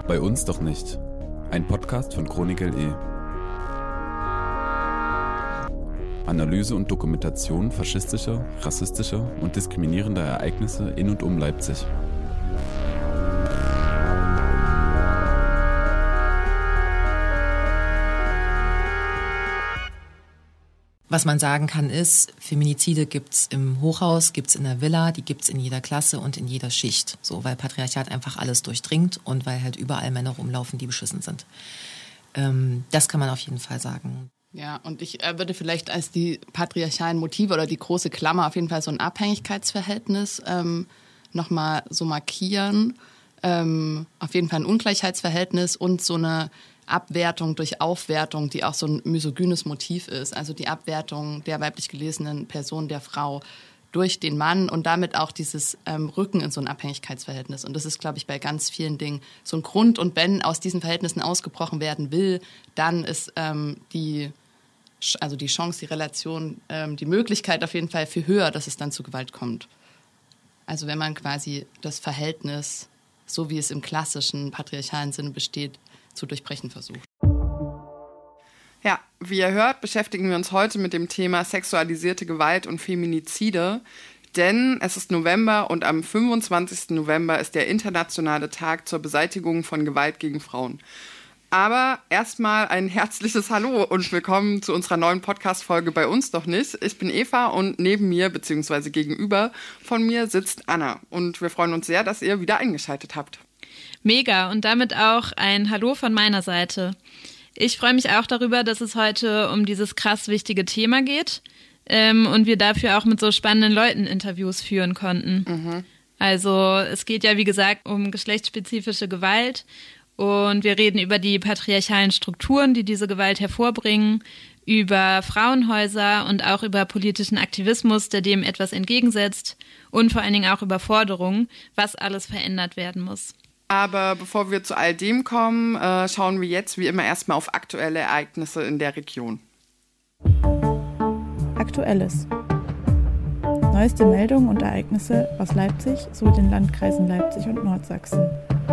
Bei uns doch nicht. Ein Podcast von Chronicle.de. Analyse und Dokumentation faschistischer, rassistischer und diskriminierender Ereignisse in und um Leipzig. Was man sagen kann ist, Feminizide gibt's im Hochhaus, gibt's in der Villa, die gibt's in jeder Klasse und in jeder Schicht. So, weil Patriarchat einfach alles durchdringt und weil halt überall Männer rumlaufen, die beschissen sind. Das kann man auf jeden Fall sagen. Ja, und ich würde vielleicht als die patriarchalen Motive oder die große Klammer auf jeden Fall so ein Abhängigkeitsverhältnis nochmal so markieren. Auf jeden Fall ein Ungleichheitsverhältnis und so eine Abwertung durch Aufwertung, die auch so ein misogynes Motiv ist. Also die Abwertung der weiblich gelesenen Person, der Frau, durch den Mann und damit auch dieses Rücken in so ein Abhängigkeitsverhältnis. Und das ist, glaube ich, bei ganz vielen Dingen so ein Grund. Und wenn aus diesen Verhältnissen ausgebrochen werden will, dann ist die Chance, die Relation, die Möglichkeit auf jeden Fall viel höher, dass es dann zu Gewalt kommt. Also wenn man quasi das Verhältnis, so wie es im klassischen patriarchalen Sinne besteht, zu durchbrechen versucht. Ja, wie ihr hört, beschäftigen wir uns heute mit dem Thema sexualisierte Gewalt und Feminizide, denn es ist November und am 25. November ist der internationale Tag zur Beseitigung von Gewalt gegen Frauen. Aber erstmal ein herzliches Hallo und willkommen zu unserer neuen Podcast-Folge Bei uns doch nicht. Ich bin Eva und neben mir bzw. gegenüber von mir sitzt Anna und wir freuen uns sehr, dass ihr wieder eingeschaltet habt. Mega und damit auch ein Hallo von meiner Seite. Ich freue mich auch darüber, dass es heute um dieses krass wichtige Thema geht und wir dafür auch mit so spannenden Leuten Interviews führen konnten. Mhm. Also es geht ja, wie gesagt, um geschlechtsspezifische Gewalt und wir reden über die patriarchalen Strukturen, die diese Gewalt hervorbringen, über Frauenhäuser und auch über politischen Aktivismus, der dem etwas entgegensetzt und vor allen Dingen auch über Forderungen, was alles verändert werden muss. Aber bevor wir zu all dem kommen, schauen wir jetzt wie immer erstmal auf aktuelle Ereignisse in der Region. Aktuelles. Neueste Meldungen und Ereignisse aus Leipzig sowie den Landkreisen Leipzig und Nordsachsen.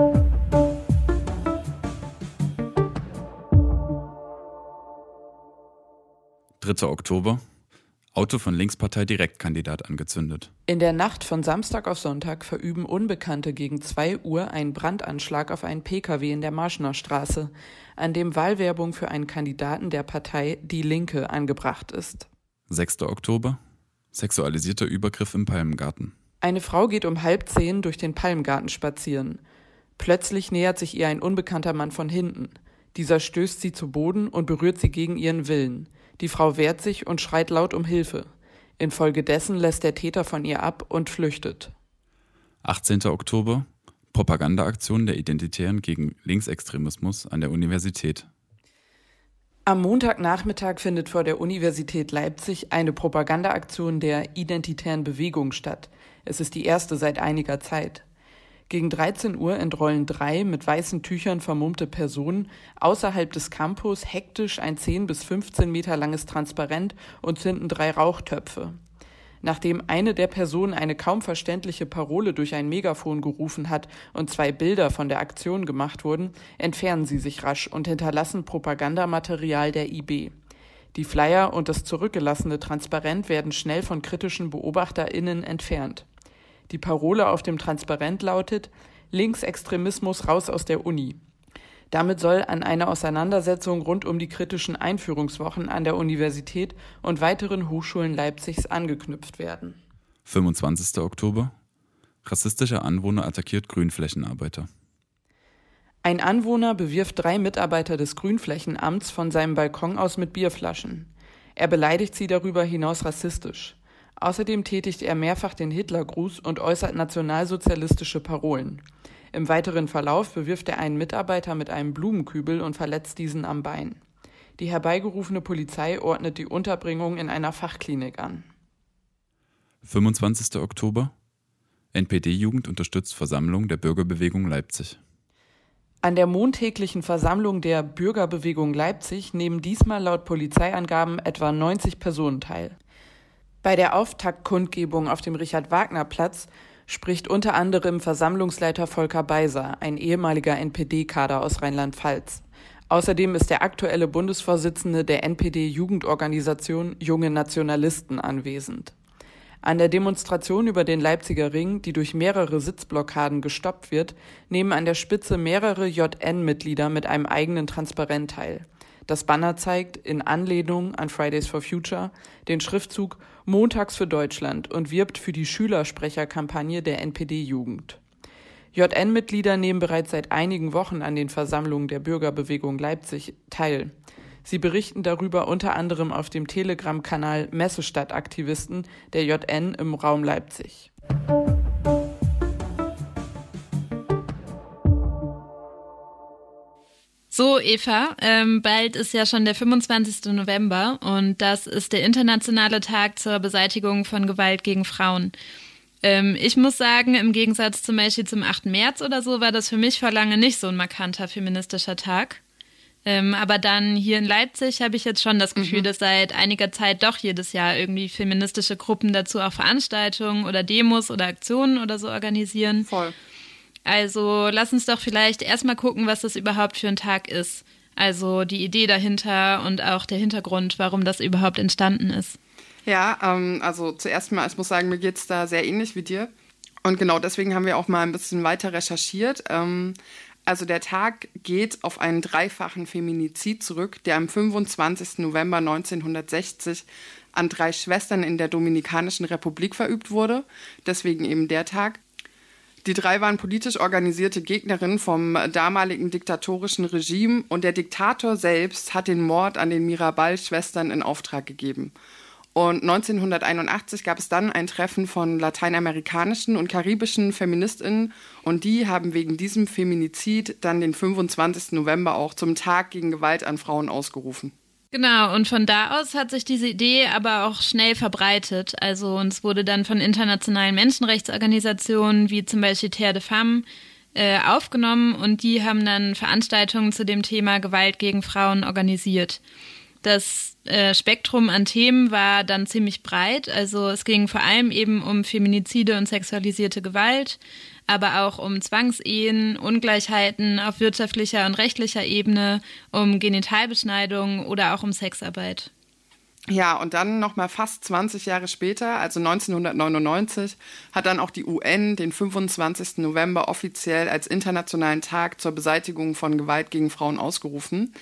Oktober. Auto von Linkspartei-Direktkandidat angezündet. In der Nacht von Samstag auf Sonntag verüben Unbekannte gegen 2 Uhr einen Brandanschlag auf einen Pkw in der Marschner Straße, an dem Wahlwerbung für einen Kandidaten der Partei Die Linke angebracht ist. 6. Oktober. Sexualisierter Übergriff im Palmgarten. Eine Frau geht um 9:30 durch den Palmgarten spazieren. Plötzlich nähert sich ihr ein unbekannter Mann von hinten. Dieser stößt sie zu Boden und berührt sie gegen ihren Willen. Die Frau wehrt sich und schreit laut um Hilfe. Infolgedessen lässt der Täter von ihr ab und flüchtet. 18. Oktober. Propagandaaktion der Identitären gegen Linksextremismus an der Universität. Am Montagnachmittag findet vor der Universität Leipzig eine Propagandaaktion der Identitären Bewegung statt. Es ist die erste seit einiger Zeit. Gegen 13 Uhr entrollen 3 mit weißen Tüchern vermummte Personen außerhalb des Campus hektisch ein 10 bis 15 Meter langes Transparent und zünden 3 Rauchtöpfe. Nachdem eine der Personen eine kaum verständliche Parole durch ein Megafon gerufen hat und 2 Bilder von der Aktion gemacht wurden, entfernen sie sich rasch und hinterlassen Propagandamaterial der IB. Die Flyer und das zurückgelassene Transparent werden schnell von kritischen BeobachterInnen entfernt. Die Parole auf dem Transparent lautet: Linksextremismus raus aus der Uni. Damit soll an eine Auseinandersetzung rund um die kritischen Einführungswochen an der Universität und weiteren Hochschulen Leipzigs angeknüpft werden. 25. Oktober. Rassistischer Anwohner attackiert Grünflächenarbeiter. Ein Anwohner bewirft 3 Mitarbeiter des Grünflächenamts von seinem Balkon aus mit Bierflaschen. Er beleidigt sie darüber hinaus rassistisch. Außerdem tätigt er mehrfach den Hitlergruß und äußert nationalsozialistische Parolen. Im weiteren Verlauf bewirft er einen Mitarbeiter mit einem Blumenkübel und verletzt diesen am Bein. Die herbeigerufene Polizei ordnet die Unterbringung in einer Fachklinik an. 25. Oktober. NPD-Jugend unterstützt Versammlung der Bürgerbewegung Leipzig. An der montäglichen Versammlung der Bürgerbewegung Leipzig nehmen diesmal laut Polizeiangaben etwa 90 Personen teil. Bei der Auftaktkundgebung auf dem Richard-Wagner-Platz spricht unter anderem Versammlungsleiter Volker Beiser, ein ehemaliger NPD-Kader aus Rheinland-Pfalz. Außerdem ist der aktuelle Bundesvorsitzende der NPD-Jugendorganisation Junge Nationalisten anwesend. An der Demonstration über den Leipziger Ring, die durch mehrere Sitzblockaden gestoppt wird, nehmen an der Spitze mehrere JN-Mitglieder mit einem eigenen Transparent teil. Das Banner zeigt, in Anlehnung an Fridays for Future, den Schriftzug Montags für Deutschland und wirbt für die Schülersprecherkampagne der NPD-Jugend. JN-Mitglieder nehmen bereits seit einigen Wochen an den Versammlungen der Bürgerbewegung Leipzig teil. Sie berichten darüber unter anderem auf dem Telegram-Kanal Messestadt-Aktivisten der JN im Raum Leipzig. So, Eva, bald ist ja schon der 25. November und das ist der internationale Tag zur Beseitigung von Gewalt gegen Frauen. Ich muss sagen, im Gegensatz zum Beispiel zum 8. März oder so, war das für mich vor lange nicht so ein markanter feministischer Tag. Aber dann hier in Leipzig habe ich jetzt schon das Gefühl, dass seit einiger Zeit doch jedes Jahr irgendwie feministische Gruppen dazu auch Veranstaltungen oder Demos oder Aktionen oder so organisieren. Voll. Also lass uns doch vielleicht erstmal gucken, was das überhaupt für ein Tag ist. Also die Idee dahinter und auch der Hintergrund, warum das überhaupt entstanden ist. Ja, also zuerst mal, ich muss sagen, mir geht's da sehr ähnlich wie dir. Und genau deswegen haben wir auch mal ein bisschen weiter recherchiert. Also der Tag geht auf einen dreifachen Feminizid zurück, der am 25. November 1960 an 3 Schwestern in der Dominikanischen Republik verübt wurde. Deswegen eben der Tag. Die 3 waren politisch organisierte Gegnerinnen vom damaligen diktatorischen Regime und der Diktator selbst hat den Mord an den Mirabal-Schwestern in Auftrag gegeben. Und 1981 gab es dann ein Treffen von lateinamerikanischen und karibischen FeministInnen und die haben wegen diesem Feminizid dann den 25. November auch zum Tag gegen Gewalt an Frauen ausgerufen. Genau, und von da aus hat sich diese Idee aber auch schnell verbreitet. Also uns wurde dann von internationalen Menschenrechtsorganisationen wie zum Beispiel Terre de Femmes aufgenommen und die haben dann Veranstaltungen zu dem Thema Gewalt gegen Frauen organisiert. Das Spektrum an Themen war dann ziemlich breit. Also es ging vor allem eben um Feminizide und sexualisierte Gewalt, aber auch um Zwangsehen, Ungleichheiten auf wirtschaftlicher und rechtlicher Ebene, um Genitalbeschneidung oder auch um Sexarbeit. Ja, und dann nochmal fast 20 Jahre später, also 1999, hat dann auch die UN den 25. November offiziell als internationalen Tag zur Beseitigung von Gewalt gegen Frauen ausgerufen.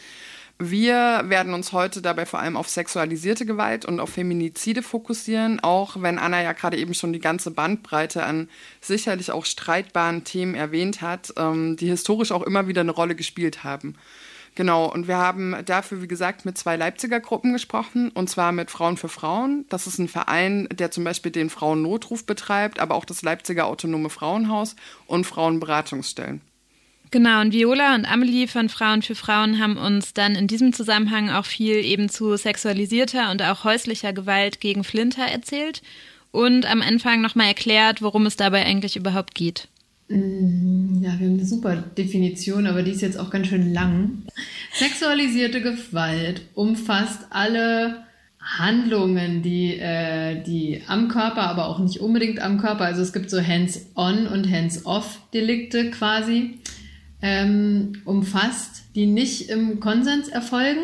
Wir werden uns heute dabei vor allem auf sexualisierte Gewalt und auf Feminizide fokussieren, auch wenn Anna ja gerade eben schon die ganze Bandbreite an sicherlich auch streitbaren Themen erwähnt hat, die historisch auch immer wieder eine Rolle gespielt haben. Genau, und wir haben dafür, wie gesagt, mit 2 Leipziger Gruppen gesprochen, und zwar mit Frauen für Frauen. Das ist ein Verein, der zum Beispiel den Frauennotruf betreibt, aber auch das Leipziger Autonome Frauenhaus und Frauenberatungsstellen. Genau, und Viola und Amelie von Frauen für Frauen haben uns dann in diesem Zusammenhang auch viel eben zu sexualisierter und auch häuslicher Gewalt gegen Flinter erzählt und am Anfang nochmal erklärt, worum es dabei eigentlich überhaupt geht. Ja, wir haben eine super Definition, aber die ist jetzt auch ganz schön lang. Sexualisierte Gewalt umfasst alle Handlungen, die am Körper, aber auch nicht unbedingt am Körper, also es gibt so Hands-on und Hands-off-Delikte quasi, umfasst, die nicht im Konsens erfolgen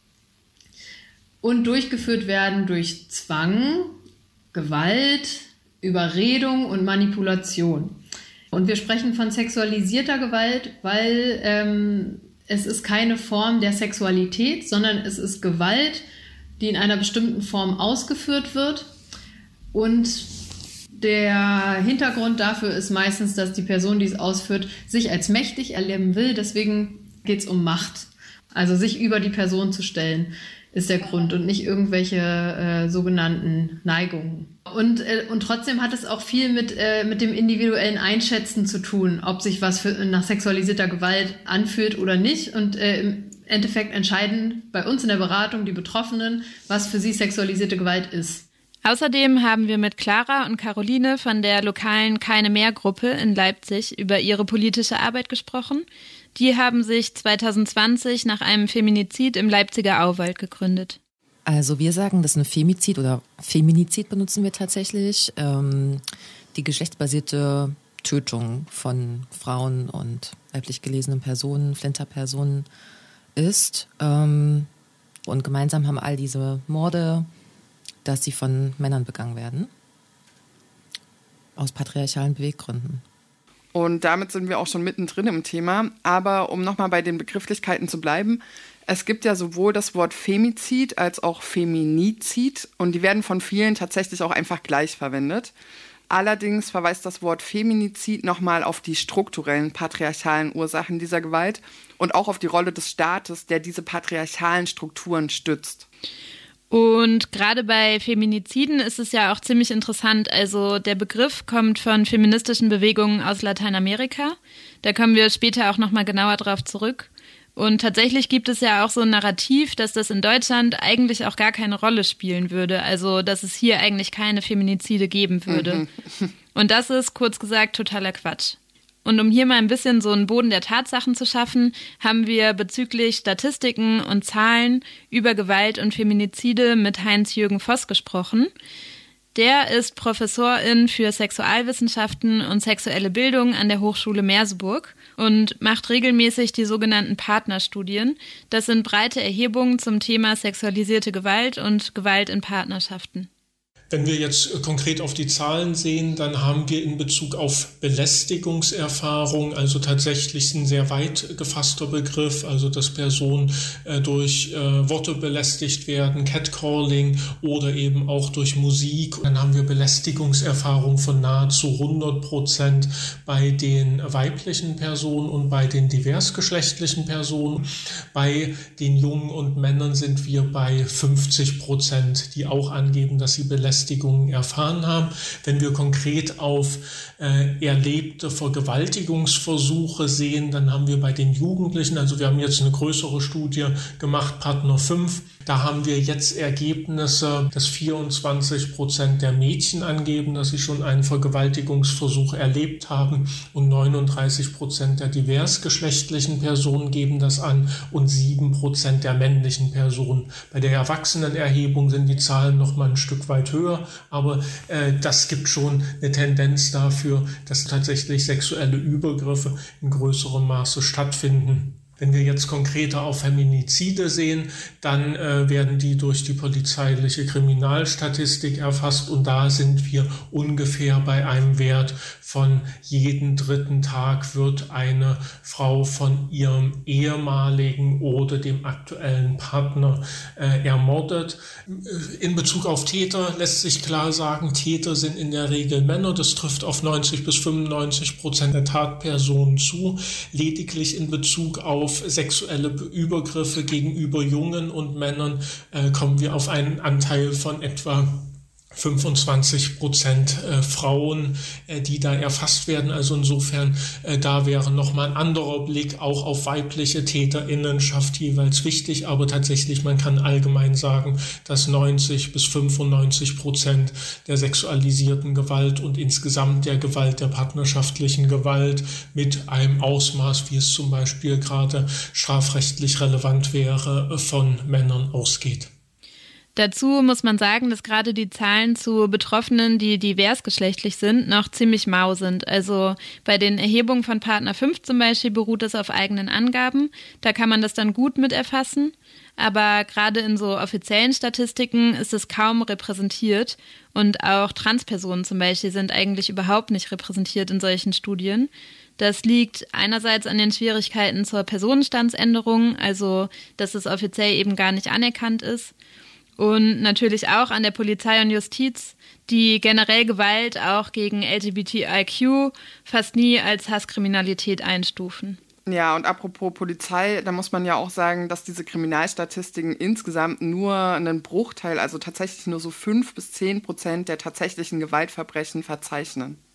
und durchgeführt werden durch Zwang, Gewalt, Überredung und Manipulation. Und wir sprechen von sexualisierter Gewalt, weil es ist keine Form der Sexualität, sondern es ist Gewalt, die in einer bestimmten Form ausgeführt wird. Und der Hintergrund dafür ist meistens, dass die Person, die es ausführt, sich als mächtig erleben will. Deswegen geht es um Macht. Also sich über die Person zu stellen, ist der Grund und nicht irgendwelche sogenannten Neigungen. Und trotzdem hat es auch viel mit dem individuellen Einschätzen zu tun, ob sich was nach sexualisierter Gewalt anfühlt oder nicht. Und im Endeffekt entscheiden bei uns in der Beratung die Betroffenen, was für sie sexualisierte Gewalt ist. Außerdem haben wir mit Clara und Caroline von der lokalen Keine-Mehr-Gruppe in Leipzig über ihre politische Arbeit gesprochen. Die haben sich 2020 nach einem Feminizid im Leipziger Auwald gegründet. Also wir sagen, das ist ein Femizid oder Feminizid benutzen wir tatsächlich. die geschlechtsbasierte Tötung von Frauen und weiblich gelesenen Personen, Flinterpersonen ist. Und gemeinsam haben all diese Morde, dass sie von Männern begangen werden. Aus patriarchalen Beweggründen. Und damit sind wir auch schon mittendrin im Thema. Aber um nochmal bei den Begrifflichkeiten zu bleiben, es gibt ja sowohl das Wort Femizid als auch Feminizid und die werden von vielen tatsächlich auch einfach gleich verwendet. Allerdings verweist das Wort Feminizid nochmal auf die strukturellen patriarchalen Ursachen dieser Gewalt und auch auf die Rolle des Staates, der diese patriarchalen Strukturen stützt. Und gerade bei Feminiziden ist es ja auch ziemlich interessant. Also der Begriff kommt von feministischen Bewegungen aus Lateinamerika. Da kommen wir später auch nochmal genauer drauf zurück. Und tatsächlich gibt es ja auch so ein Narrativ, dass das in Deutschland eigentlich auch gar keine Rolle spielen würde. Also dass es hier eigentlich keine Feminizide geben würde. Und das ist, kurz gesagt, totaler Quatsch. Und um hier mal ein bisschen so einen Boden der Tatsachen zu schaffen, haben wir bezüglich Statistiken und Zahlen über Gewalt und Feminizide mit Heinz-Jürgen Voss gesprochen. Der ist Professorin für Sexualwissenschaften und sexuelle Bildung an der Hochschule Merseburg und macht regelmäßig die sogenannten Partnerstudien. Das sind breite Erhebungen zum Thema sexualisierte Gewalt und Gewalt in Partnerschaften. Wenn wir jetzt konkret auf die Zahlen sehen, dann haben wir in Bezug auf Belästigungserfahrung, also tatsächlich ein sehr weit gefasster Begriff, also dass Personen durch Worte belästigt werden, Catcalling oder eben auch durch Musik. Dann haben wir Belästigungserfahrung von nahezu 100% bei den weiblichen Personen und bei den diversgeschlechtlichen Personen. Bei den Jungen und Männern sind wir bei 50%, die auch angeben, dass sie Belästigungen erfahren haben. Wenn wir konkret auf erlebte Vergewaltigungsversuche sehen, dann haben wir bei den Jugendlichen, also wir haben jetzt eine größere Studie gemacht, Partner 5, da haben wir jetzt Ergebnisse, dass 24% der Mädchen angeben, dass sie schon einen Vergewaltigungsversuch erlebt haben und 39% der diversgeschlechtlichen Personen geben das an und 7% der männlichen Personen. Bei der Erwachsenenerhebung sind die Zahlen noch mal ein Stück weit höher, aber das gibt schon eine Tendenz dafür, dass tatsächlich sexuelle Übergriffe in größerem Maße stattfinden. Wenn wir jetzt konkreter auf Feminizide sehen, dann werden die durch die polizeiliche Kriminalstatistik erfasst und da sind wir ungefähr bei einem Wert von jeden dritten Tag wird eine Frau von ihrem ehemaligen oder dem aktuellen Partner ermordet. In Bezug auf Täter lässt sich klar sagen, Täter sind in der Regel Männer, das trifft auf 90-95% der Tatpersonen zu. Lediglich in Bezug auf sexuelle Übergriffe gegenüber Jungen und Männern kommen wir auf einen Anteil von etwa 25% Frauen, die da erfasst werden. Also insofern, da wäre nochmal ein anderer Blick auch auf weibliche TäterInnenschaft jeweils wichtig. Aber tatsächlich, man kann allgemein sagen, dass 90-95% der sexualisierten Gewalt und insgesamt der Gewalt, der partnerschaftlichen Gewalt mit einem Ausmaß, wie es zum Beispiel gerade strafrechtlich relevant wäre, von Männern ausgeht. Dazu muss man sagen, dass gerade die Zahlen zu Betroffenen, die diversgeschlechtlich sind, noch ziemlich mau sind. Also bei den Erhebungen von Partner 5 zum Beispiel beruht das auf eigenen Angaben. Da kann man das dann gut mit erfassen. Aber gerade in so offiziellen Statistiken ist es kaum repräsentiert. Und auch Transpersonen zum Beispiel sind eigentlich überhaupt nicht repräsentiert in solchen Studien. Das liegt einerseits an den Schwierigkeiten zur Personenstandsänderung, also dass es offiziell eben gar nicht anerkannt ist. Und natürlich auch an der Polizei und Justiz, die generell Gewalt auch gegen LGBTIQ fast nie als Hasskriminalität einstufen. Ja, und apropos Polizei, da muss man ja auch sagen, dass diese Kriminalstatistiken insgesamt nur einen Bruchteil, also tatsächlich nur so 5-10% der tatsächlichen Gewaltverbrechen verzeichnen.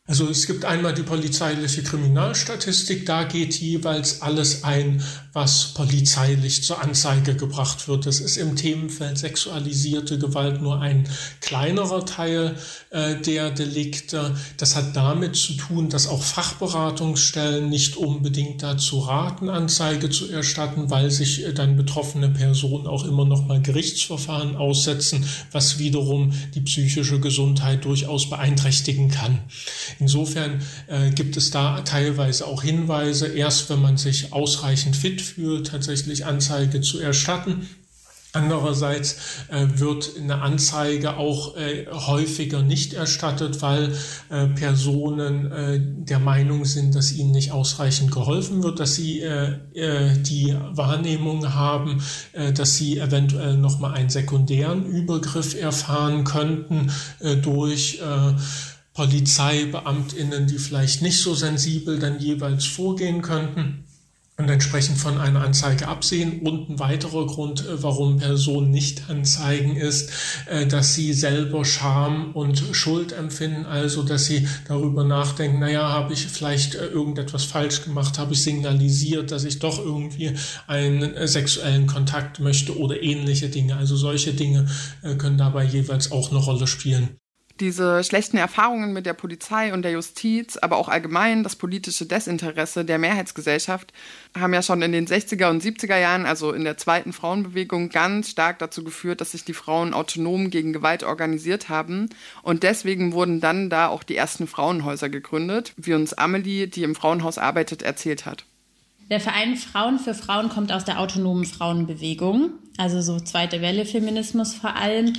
Also es gibt einmal die polizeiliche Kriminalstatistik, da geht jeweils alles ein, was polizeilich zur Anzeige gebracht wird. Das ist im Themenfeld sexualisierte Gewalt nur ein kleinerer Teil der Delikte. Das hat damit zu tun, dass auch Fachberatungsstellen nicht unbedingt dazu raten, Anzeige zu erstatten, weil sich dann betroffene Personen auch immer noch mal Gerichtsverfahren aussetzen, was wiederum die psychische Gesundheit durchaus beeinträchtigen kann. Insofern gibt es da teilweise auch Hinweise, erst wenn man sich ausreichend fit fühlt, tatsächlich Anzeige zu erstatten. Andererseits wird eine Anzeige auch häufiger nicht erstattet, weil Personen der Meinung sind, dass ihnen nicht ausreichend geholfen wird, dass sie die Wahrnehmung haben, dass sie eventuell nochmal einen sekundären Übergriff erfahren könnten durch PolizeibeamtInnen, die vielleicht nicht so sensibel dann jeweils vorgehen könnten und entsprechend von einer Anzeige absehen. Und ein weiterer Grund, warum Personen nicht anzeigen, ist, dass sie selber Scham und Schuld empfinden, also dass sie darüber nachdenken, habe ich vielleicht irgendetwas falsch gemacht, habe ich signalisiert, dass ich doch irgendwie einen sexuellen Kontakt möchte oder ähnliche Dinge. Also solche Dinge können dabei jeweils auch eine Rolle spielen. Diese schlechten Erfahrungen mit der Polizei und der Justiz, aber auch allgemein das politische Desinteresse der Mehrheitsgesellschaft haben ja schon in den 60er und 70er Jahren, also in der zweiten Frauenbewegung, ganz stark dazu geführt, dass sich die Frauen autonom gegen Gewalt organisiert haben. Und deswegen wurden dann da auch die ersten Frauenhäuser gegründet, wie uns Amelie, die im Frauenhaus arbeitet, erzählt hat. Der Verein Frauen für Frauen kommt aus der autonomen Frauenbewegung, also so zweite Welle Feminismus vor allem.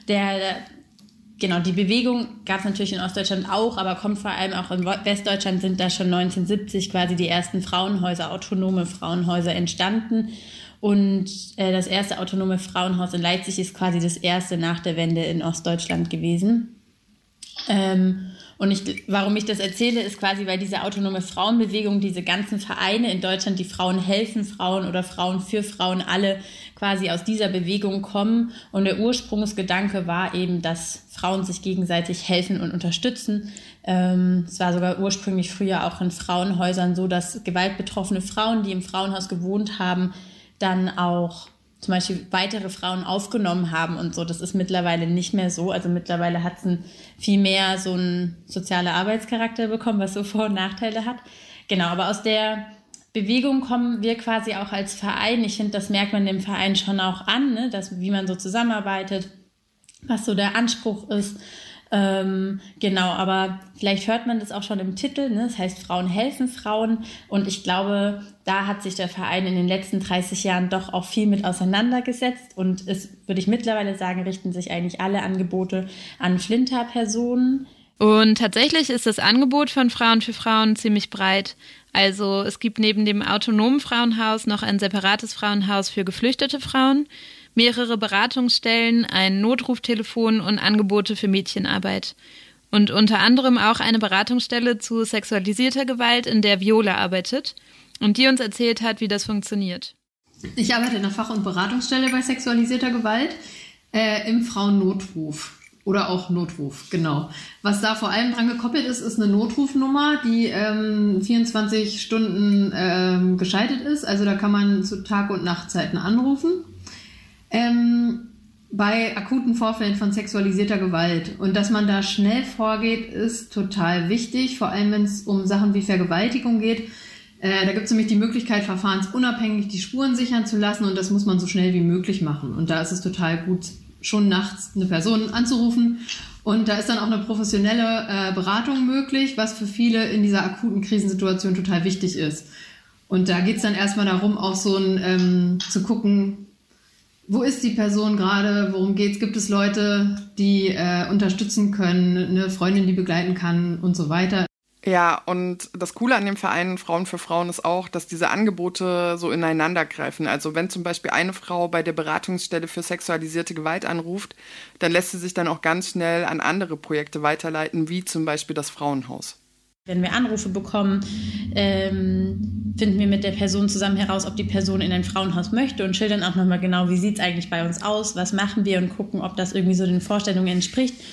Die Bewegung gab es natürlich in Ostdeutschland auch, aber kommt vor allem auch in Westdeutschland, sind da schon 1970 quasi die ersten Frauenhäuser, autonome Frauenhäuser entstanden. Und das erste autonome Frauenhaus in Leipzig ist quasi das erste nach der Wende in Ostdeutschland gewesen. Warum ich das erzähle, ist quasi, weil diese autonome Frauenbewegung, diese ganzen Vereine in Deutschland, die Frauen helfen Frauen oder Frauen für Frauen, alle quasi aus dieser Bewegung kommen. Und der Ursprungsgedanke war eben, dass Frauen sich gegenseitig helfen und unterstützen. Es war sogar ursprünglich früher auch in Frauenhäusern so, dass gewaltbetroffene Frauen, die im Frauenhaus gewohnt haben, dann auch zum Beispiel weitere Frauen aufgenommen haben und so. Das ist mittlerweile nicht mehr so. Also mittlerweile hat es viel mehr so einen sozialen Arbeitscharakter bekommen, was so Vor- und Nachteile hat. Genau, aber aus der Bewegung kommen wir quasi auch als Verein. Ich finde, das merkt man dem Verein schon auch an, ne? Wie man so zusammenarbeitet, was so der Anspruch ist. Aber vielleicht hört man das auch schon im Titel, ne? Das heißt, Frauen helfen Frauen. Und ich glaube, da hat sich der Verein in den letzten 30 Jahren doch auch viel mit auseinandergesetzt. Und es, würde ich mittlerweile sagen, richten sich eigentlich alle Angebote an Flinter-Personen. Und tatsächlich ist das Angebot von Frauen für Frauen ziemlich breit. Also es gibt neben dem autonomen Frauenhaus noch ein separates Frauenhaus für geflüchtete Frauen, mehrere Beratungsstellen, ein Notruftelefon und Angebote für Mädchenarbeit. Und unter anderem auch eine Beratungsstelle zu sexualisierter Gewalt, in der Viola arbeitet und die uns erzählt hat, wie das funktioniert. Ich arbeite in einer Fach- und Beratungsstelle bei sexualisierter Gewalt im Frauennotruf. Oder auch Notruf, genau. Was da vor allem dran gekoppelt ist, ist eine Notrufnummer, die 24 Stunden geschaltet ist. Also da kann man zu Tag- und Nachtzeiten anrufen. Bei akuten Vorfällen von sexualisierter Gewalt. Und dass man da schnell vorgeht, ist total wichtig, vor allem wenn es um Sachen wie Vergewaltigung geht. Da gibt es nämlich die Möglichkeit, verfahrensunabhängig die Spuren sichern zu lassen und das muss man so schnell wie möglich machen. Und da ist es total gut, schon nachts eine Person anzurufen. Und da ist dann auch eine professionelle Beratung möglich, was für viele in dieser akuten Krisensituation total wichtig ist. Und da geht es dann erstmal darum, auch so zu gucken, wo ist die Person gerade, worum geht's? Gibt es Leute, die unterstützen können, eine Freundin, die begleiten kann und so weiter. Ja, und das Coole an dem Verein Frauen für Frauen ist auch, dass diese Angebote so ineinander greifen. Also wenn zum Beispiel eine Frau bei der Beratungsstelle für sexualisierte Gewalt anruft, dann lässt sie sich dann auch ganz schnell an andere Projekte weiterleiten, wie zum Beispiel das Frauenhaus. Wenn wir Anrufe bekommen, finden wir mit der Person zusammen heraus, ob die Person in ein Frauenhaus möchte und schildern auch nochmal genau, wie sieht es eigentlich bei uns aus, was machen wir und gucken, ob das irgendwie so den Vorstellungen entspricht.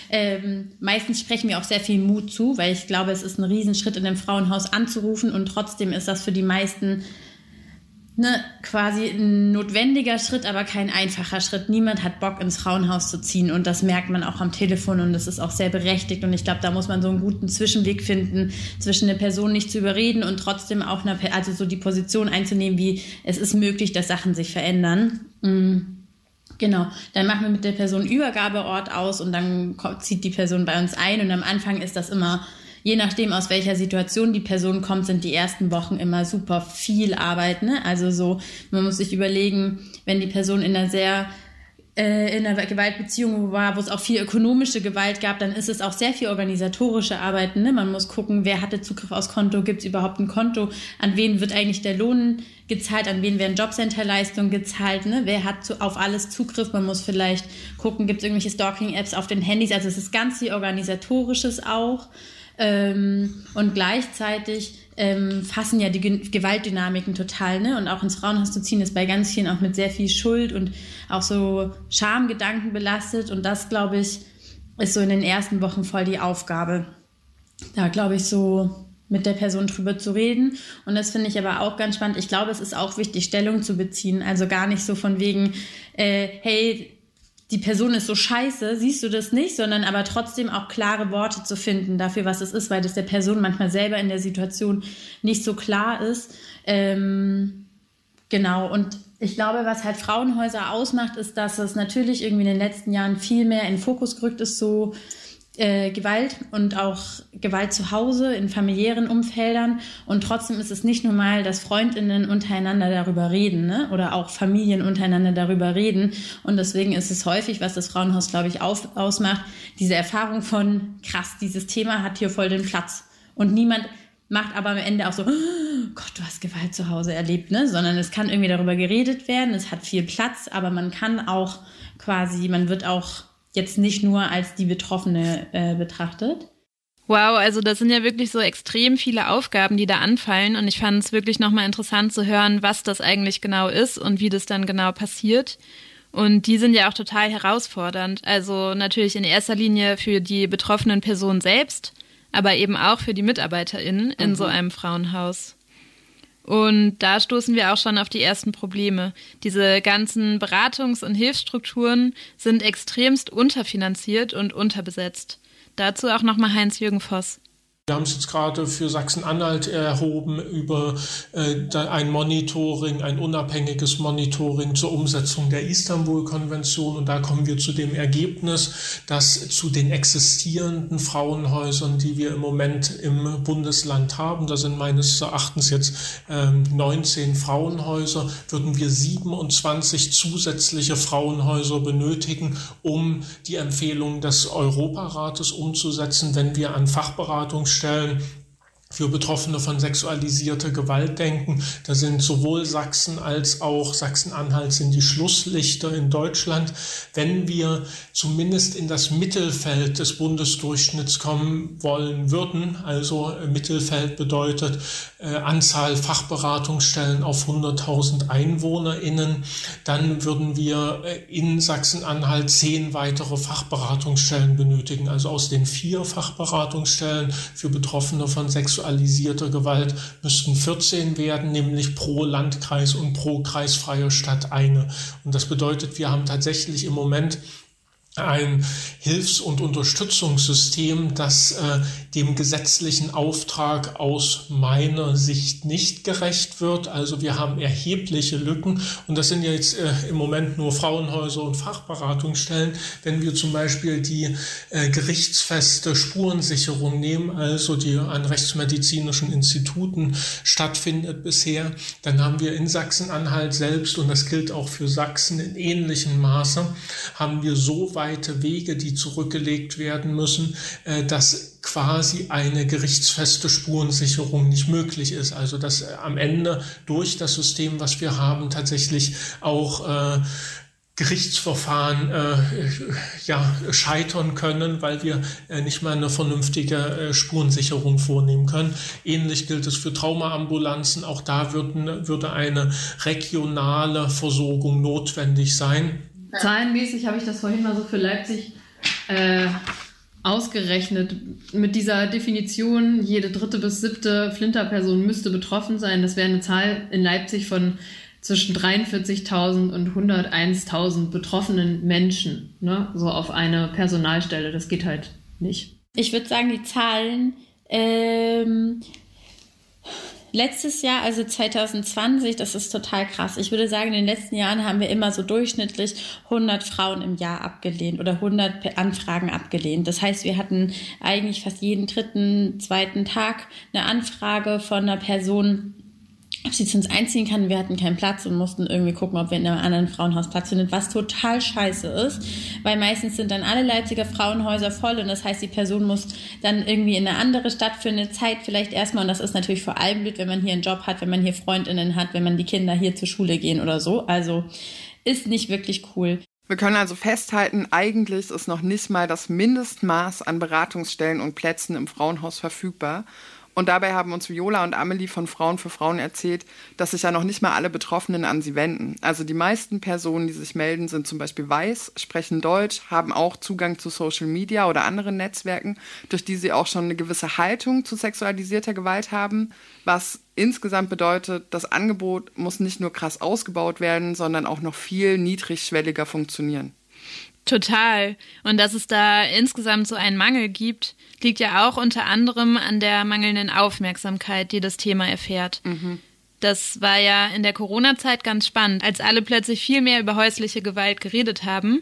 meistens sprechen wir auch sehr viel Mut zu, weil ich glaube, es ist ein Riesenschritt, in einem Frauenhaus anzurufen und trotzdem ist das für die meisten quasi ein notwendiger Schritt, aber kein einfacher Schritt. Niemand hat Bock, ins Frauenhaus zu ziehen und das merkt man auch am Telefon und das ist auch sehr berechtigt und ich glaube, da muss man so einen guten Zwischenweg finden, zwischen eine Person nicht zu überreden und trotzdem auch also so die Position einzunehmen, wie es ist möglich, dass Sachen sich verändern. Genau, dann machen wir mit der Person Übergabeort aus und dann zieht die Person bei uns ein und am Anfang ist das immer, je nachdem, aus welcher Situation die Person kommt, sind die ersten Wochen immer super viel Arbeit. Ne? Also so, man muss sich überlegen, wenn die Person in einer Gewaltbeziehung war, wo es auch viel ökonomische Gewalt gab, dann ist es auch sehr viel organisatorische Arbeit. Ne? Man muss gucken, wer hatte Zugriff aufs Konto, gibt es überhaupt ein Konto, an wen wird eigentlich der Lohn gezahlt, an wen werden Jobcenterleistungen gezahlt, ne? Wer hat auf alles Zugriff, man muss vielleicht gucken, gibt es irgendwelche Stalking-Apps auf den Handys, also es ist ganz viel Organisatorisches auch. Und gleichzeitig fassen ja die Gewaltdynamiken total, ne? Und auch ins Frauenhaus zu ziehen ist bei ganz vielen auch mit sehr viel Schuld und auch so Schamgedanken belastet und das, glaube ich, ist so in den ersten Wochen voll die Aufgabe. Da, glaube ich, so mit der Person drüber zu reden und das finde ich aber auch ganz spannend. Ich glaube, es ist auch wichtig, Stellung zu beziehen, also gar nicht so von wegen, hey, die Person ist so scheiße, siehst du das nicht, sondern aber trotzdem auch klare Worte zu finden dafür, was es ist, weil das der Person manchmal selber in der Situation nicht so klar ist. Genau, und ich glaube, was halt Frauenhäuser ausmacht, ist, dass es natürlich irgendwie in den letzten Jahren viel mehr in den Fokus gerückt ist, so Gewalt und auch Gewalt zu Hause in familiären Umfeldern und trotzdem ist es nicht normal, dass FreundInnen untereinander darüber reden, ne? Oder auch Familien untereinander darüber reden und deswegen ist es häufig, was das Frauenhaus, glaube ich, ausmacht, diese Erfahrung von krass, dieses Thema hat hier voll den Platz und niemand macht aber am Ende auch so, oh Gott, du hast Gewalt zu Hause erlebt, ne? Sondern es kann irgendwie darüber geredet werden, es hat viel Platz, aber man kann auch man wird auch jetzt nicht nur als die Betroffene betrachtet. Wow, also das sind ja wirklich so extrem viele Aufgaben, die da anfallen und ich fand es wirklich nochmal interessant zu hören, was das eigentlich genau ist und wie das dann genau passiert. Und die sind ja auch total herausfordernd. Also natürlich in erster Linie für die betroffenen Personen selbst, aber eben auch für die MitarbeiterInnen in so einem Frauenhaus. Und da stoßen wir auch schon auf die ersten Probleme. Diese ganzen Beratungs- und Hilfsstrukturen sind extremst unterfinanziert und unterbesetzt. Dazu auch nochmal Heinz-Jürgen Voss. Wir haben es jetzt gerade für Sachsen-Anhalt erhoben über ein Monitoring, ein unabhängiges Monitoring zur Umsetzung der Istanbul-Konvention. Und da kommen wir zu dem Ergebnis, dass zu den existierenden Frauenhäusern, die wir im Moment im Bundesland haben, da sind meines Erachtens jetzt 19 Frauenhäuser, würden wir 27 zusätzliche Frauenhäuser benötigen, um die Empfehlungen des Europarates umzusetzen, wenn wir an Fachberatungsstellen für Betroffene von sexualisierter Gewalt denken. Da sind sowohl Sachsen als auch Sachsen-Anhalt sind die Schlusslichter in Deutschland. Wenn wir zumindest in das Mittelfeld des Bundesdurchschnitts kommen wollen würden, also Mittelfeld bedeutet Anzahl Fachberatungsstellen auf 100.000 EinwohnerInnen, dann würden wir in Sachsen-Anhalt 10 weitere Fachberatungsstellen benötigen. Also aus den 4 Fachberatungsstellen für Betroffene von sexualisierter Gewalt müssten 14 werden, nämlich pro Landkreis und pro kreisfreie Stadt eine. Und das bedeutet, wir haben tatsächlich im Moment ein Hilfs- und Unterstützungssystem, das dem gesetzlichen Auftrag aus meiner Sicht nicht gerecht wird. Also wir haben erhebliche Lücken und das sind ja jetzt im Moment nur Frauenhäuser und Fachberatungsstellen. Wenn wir zum Beispiel die gerichtsfeste Spurensicherung nehmen, also die an rechtsmedizinischen Instituten stattfindet bisher, dann haben wir in Sachsen-Anhalt selbst, und das gilt auch für Sachsen in ähnlichem Maße, haben wir so weite Wege, die zurückgelegt werden müssen, dass quasi eine gerichtsfeste Spurensicherung nicht möglich ist. Also dass am Ende durch das System, was wir haben, tatsächlich auch Gerichtsverfahren scheitern können, weil wir nicht mal eine vernünftige Spurensicherung vornehmen können. Ähnlich gilt es für Traumaambulanzen. Auch da würde eine regionale Versorgung notwendig sein. Zahlenmäßig habe ich das vorhin mal so für Leipzig ausgerechnet mit dieser Definition, jede 3. bis 7. Flinterperson müsste betroffen sein. Das wäre eine Zahl in Leipzig von zwischen 43.000 und 101.000 betroffenen Menschen, ne? So auf eine Personalstelle. Das geht halt nicht. Ich würde sagen, die Zahlen letztes Jahr, also 2020, das ist total krass. Ich würde sagen, in den letzten Jahren haben wir immer so durchschnittlich 100 Frauen im Jahr abgelehnt oder 100 Anfragen abgelehnt. Das heißt, wir hatten eigentlich fast jeden 3., 2. Tag eine Anfrage von einer Person, ob sie zu uns einziehen kann. Wir hatten keinen Platz und mussten irgendwie gucken, ob wir in einem anderen Frauenhaus Platz finden, was total scheiße ist, weil meistens sind dann alle Leipziger Frauenhäuser voll und das heißt, die Person muss dann irgendwie in eine andere Stadt für eine Zeit vielleicht erstmal, und das ist natürlich vor allem blöd, wenn man hier einen Job hat, wenn man hier Freundinnen hat, wenn man die Kinder hier zur Schule gehen oder so. Also ist nicht wirklich cool. Wir können also festhalten, eigentlich ist noch nicht mal das Mindestmaß an Beratungsstellen und Plätzen im Frauenhaus verfügbar. Und dabei haben uns Viola und Amelie von Frauen für Frauen erzählt, dass sich ja noch nicht mal alle Betroffenen an sie wenden. Also die meisten Personen, die sich melden, sind zum Beispiel weiß, sprechen Deutsch, haben auch Zugang zu Social Media oder anderen Netzwerken, durch die sie auch schon eine gewisse Haltung zu sexualisierter Gewalt haben, was insgesamt bedeutet, das Angebot muss nicht nur krass ausgebaut werden, sondern auch noch viel niedrigschwelliger funktionieren. Total. Und dass es da insgesamt so einen Mangel gibt, liegt ja auch unter anderem an der mangelnden Aufmerksamkeit, die das Thema erfährt. Mhm. Das war ja in der Corona-Zeit ganz spannend, als alle plötzlich viel mehr über häusliche Gewalt geredet haben.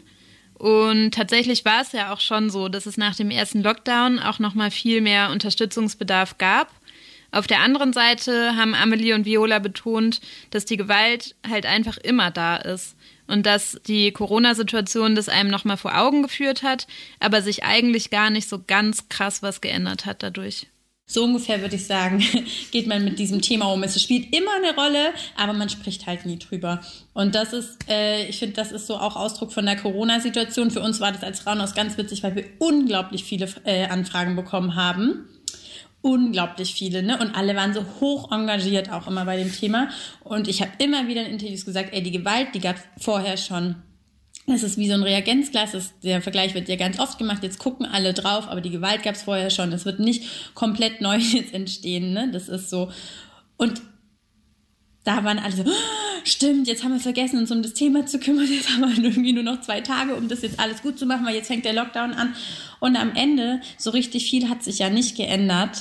Und tatsächlich war es ja auch schon so, dass es nach dem ersten Lockdown auch nochmal viel mehr Unterstützungsbedarf gab. Auf der anderen Seite haben Amelie und Viola betont, dass die Gewalt halt einfach immer da ist. Und dass die Corona-Situation das einem nochmal vor Augen geführt hat, aber sich eigentlich gar nicht so ganz krass was geändert hat dadurch. So ungefähr würde ich sagen, geht man mit diesem Thema um. Es spielt immer eine Rolle, aber man spricht halt nie drüber. Und das ist, ich finde, das ist so auch Ausdruck von der Corona-Situation. Für uns war das als Frauenhaus ganz witzig, weil wir unglaublich viele Anfragen bekommen haben. Unglaublich viele, ne? Und alle waren so hoch engagiert auch immer bei dem Thema. Und ich habe immer wieder in Interviews gesagt, die Gewalt, die gab es vorher schon. Das ist wie so ein Reagenzglas, der Vergleich wird ja ganz oft gemacht, jetzt gucken alle drauf, aber die Gewalt gab es vorher schon. Das wird nicht komplett neu jetzt entstehen, ne? Das ist so. Und da waren alle so, stimmt, jetzt haben wir vergessen, uns um das Thema zu kümmern. Jetzt haben wir irgendwie nur noch 2 Tage, um das jetzt alles gut zu machen, weil jetzt fängt der Lockdown an. Und am Ende, so richtig viel hat sich ja nicht geändert.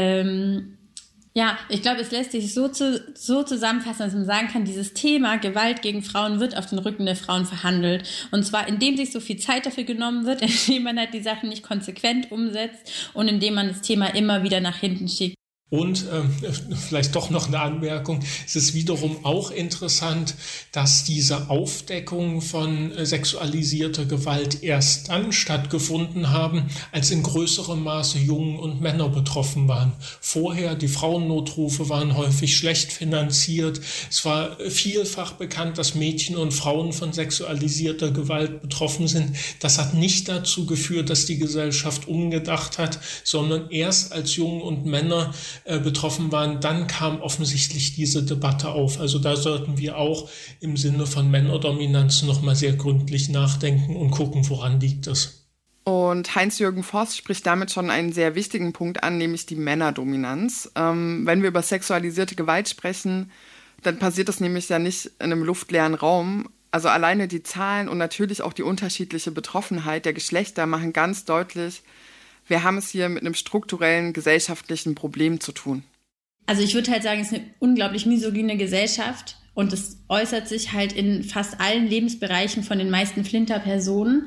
Ja, ich glaube, es lässt sich so zusammenfassen, dass man sagen kann, dieses Thema Gewalt gegen Frauen wird auf den Rücken der Frauen verhandelt. Und zwar, indem sich so viel Zeit dafür genommen wird, indem man halt die Sachen nicht konsequent umsetzt und indem man das Thema immer wieder nach hinten schiebt. Und vielleicht doch noch eine Anmerkung, es ist wiederum auch interessant, dass diese Aufdeckung von sexualisierter Gewalt erst dann stattgefunden haben, als in größerem Maße Jungen und Männer betroffen waren. Vorher, die Frauennotrufe waren häufig schlecht finanziert. Es war vielfach bekannt, dass Mädchen und Frauen von sexualisierter Gewalt betroffen sind. Das hat nicht dazu geführt, dass die Gesellschaft umgedacht hat, sondern erst als Jungen und Männer betroffen waren, dann kam offensichtlich diese Debatte auf. Also da sollten wir auch im Sinne von Männerdominanz nochmal sehr gründlich nachdenken und gucken, woran liegt es. Und Heinz-Jürgen Voss spricht damit schon einen sehr wichtigen Punkt an, nämlich die Männerdominanz. Wenn wir über sexualisierte Gewalt sprechen, dann passiert das nämlich ja nicht in einem luftleeren Raum. Also alleine die Zahlen und natürlich auch die unterschiedliche Betroffenheit der Geschlechter machen ganz deutlich, wir haben es hier mit einem strukturellen gesellschaftlichen Problem zu tun. Also ich würde halt sagen, es ist eine unglaublich misogyne Gesellschaft und es äußert sich halt in fast allen Lebensbereichen von den meisten Flinterpersonen.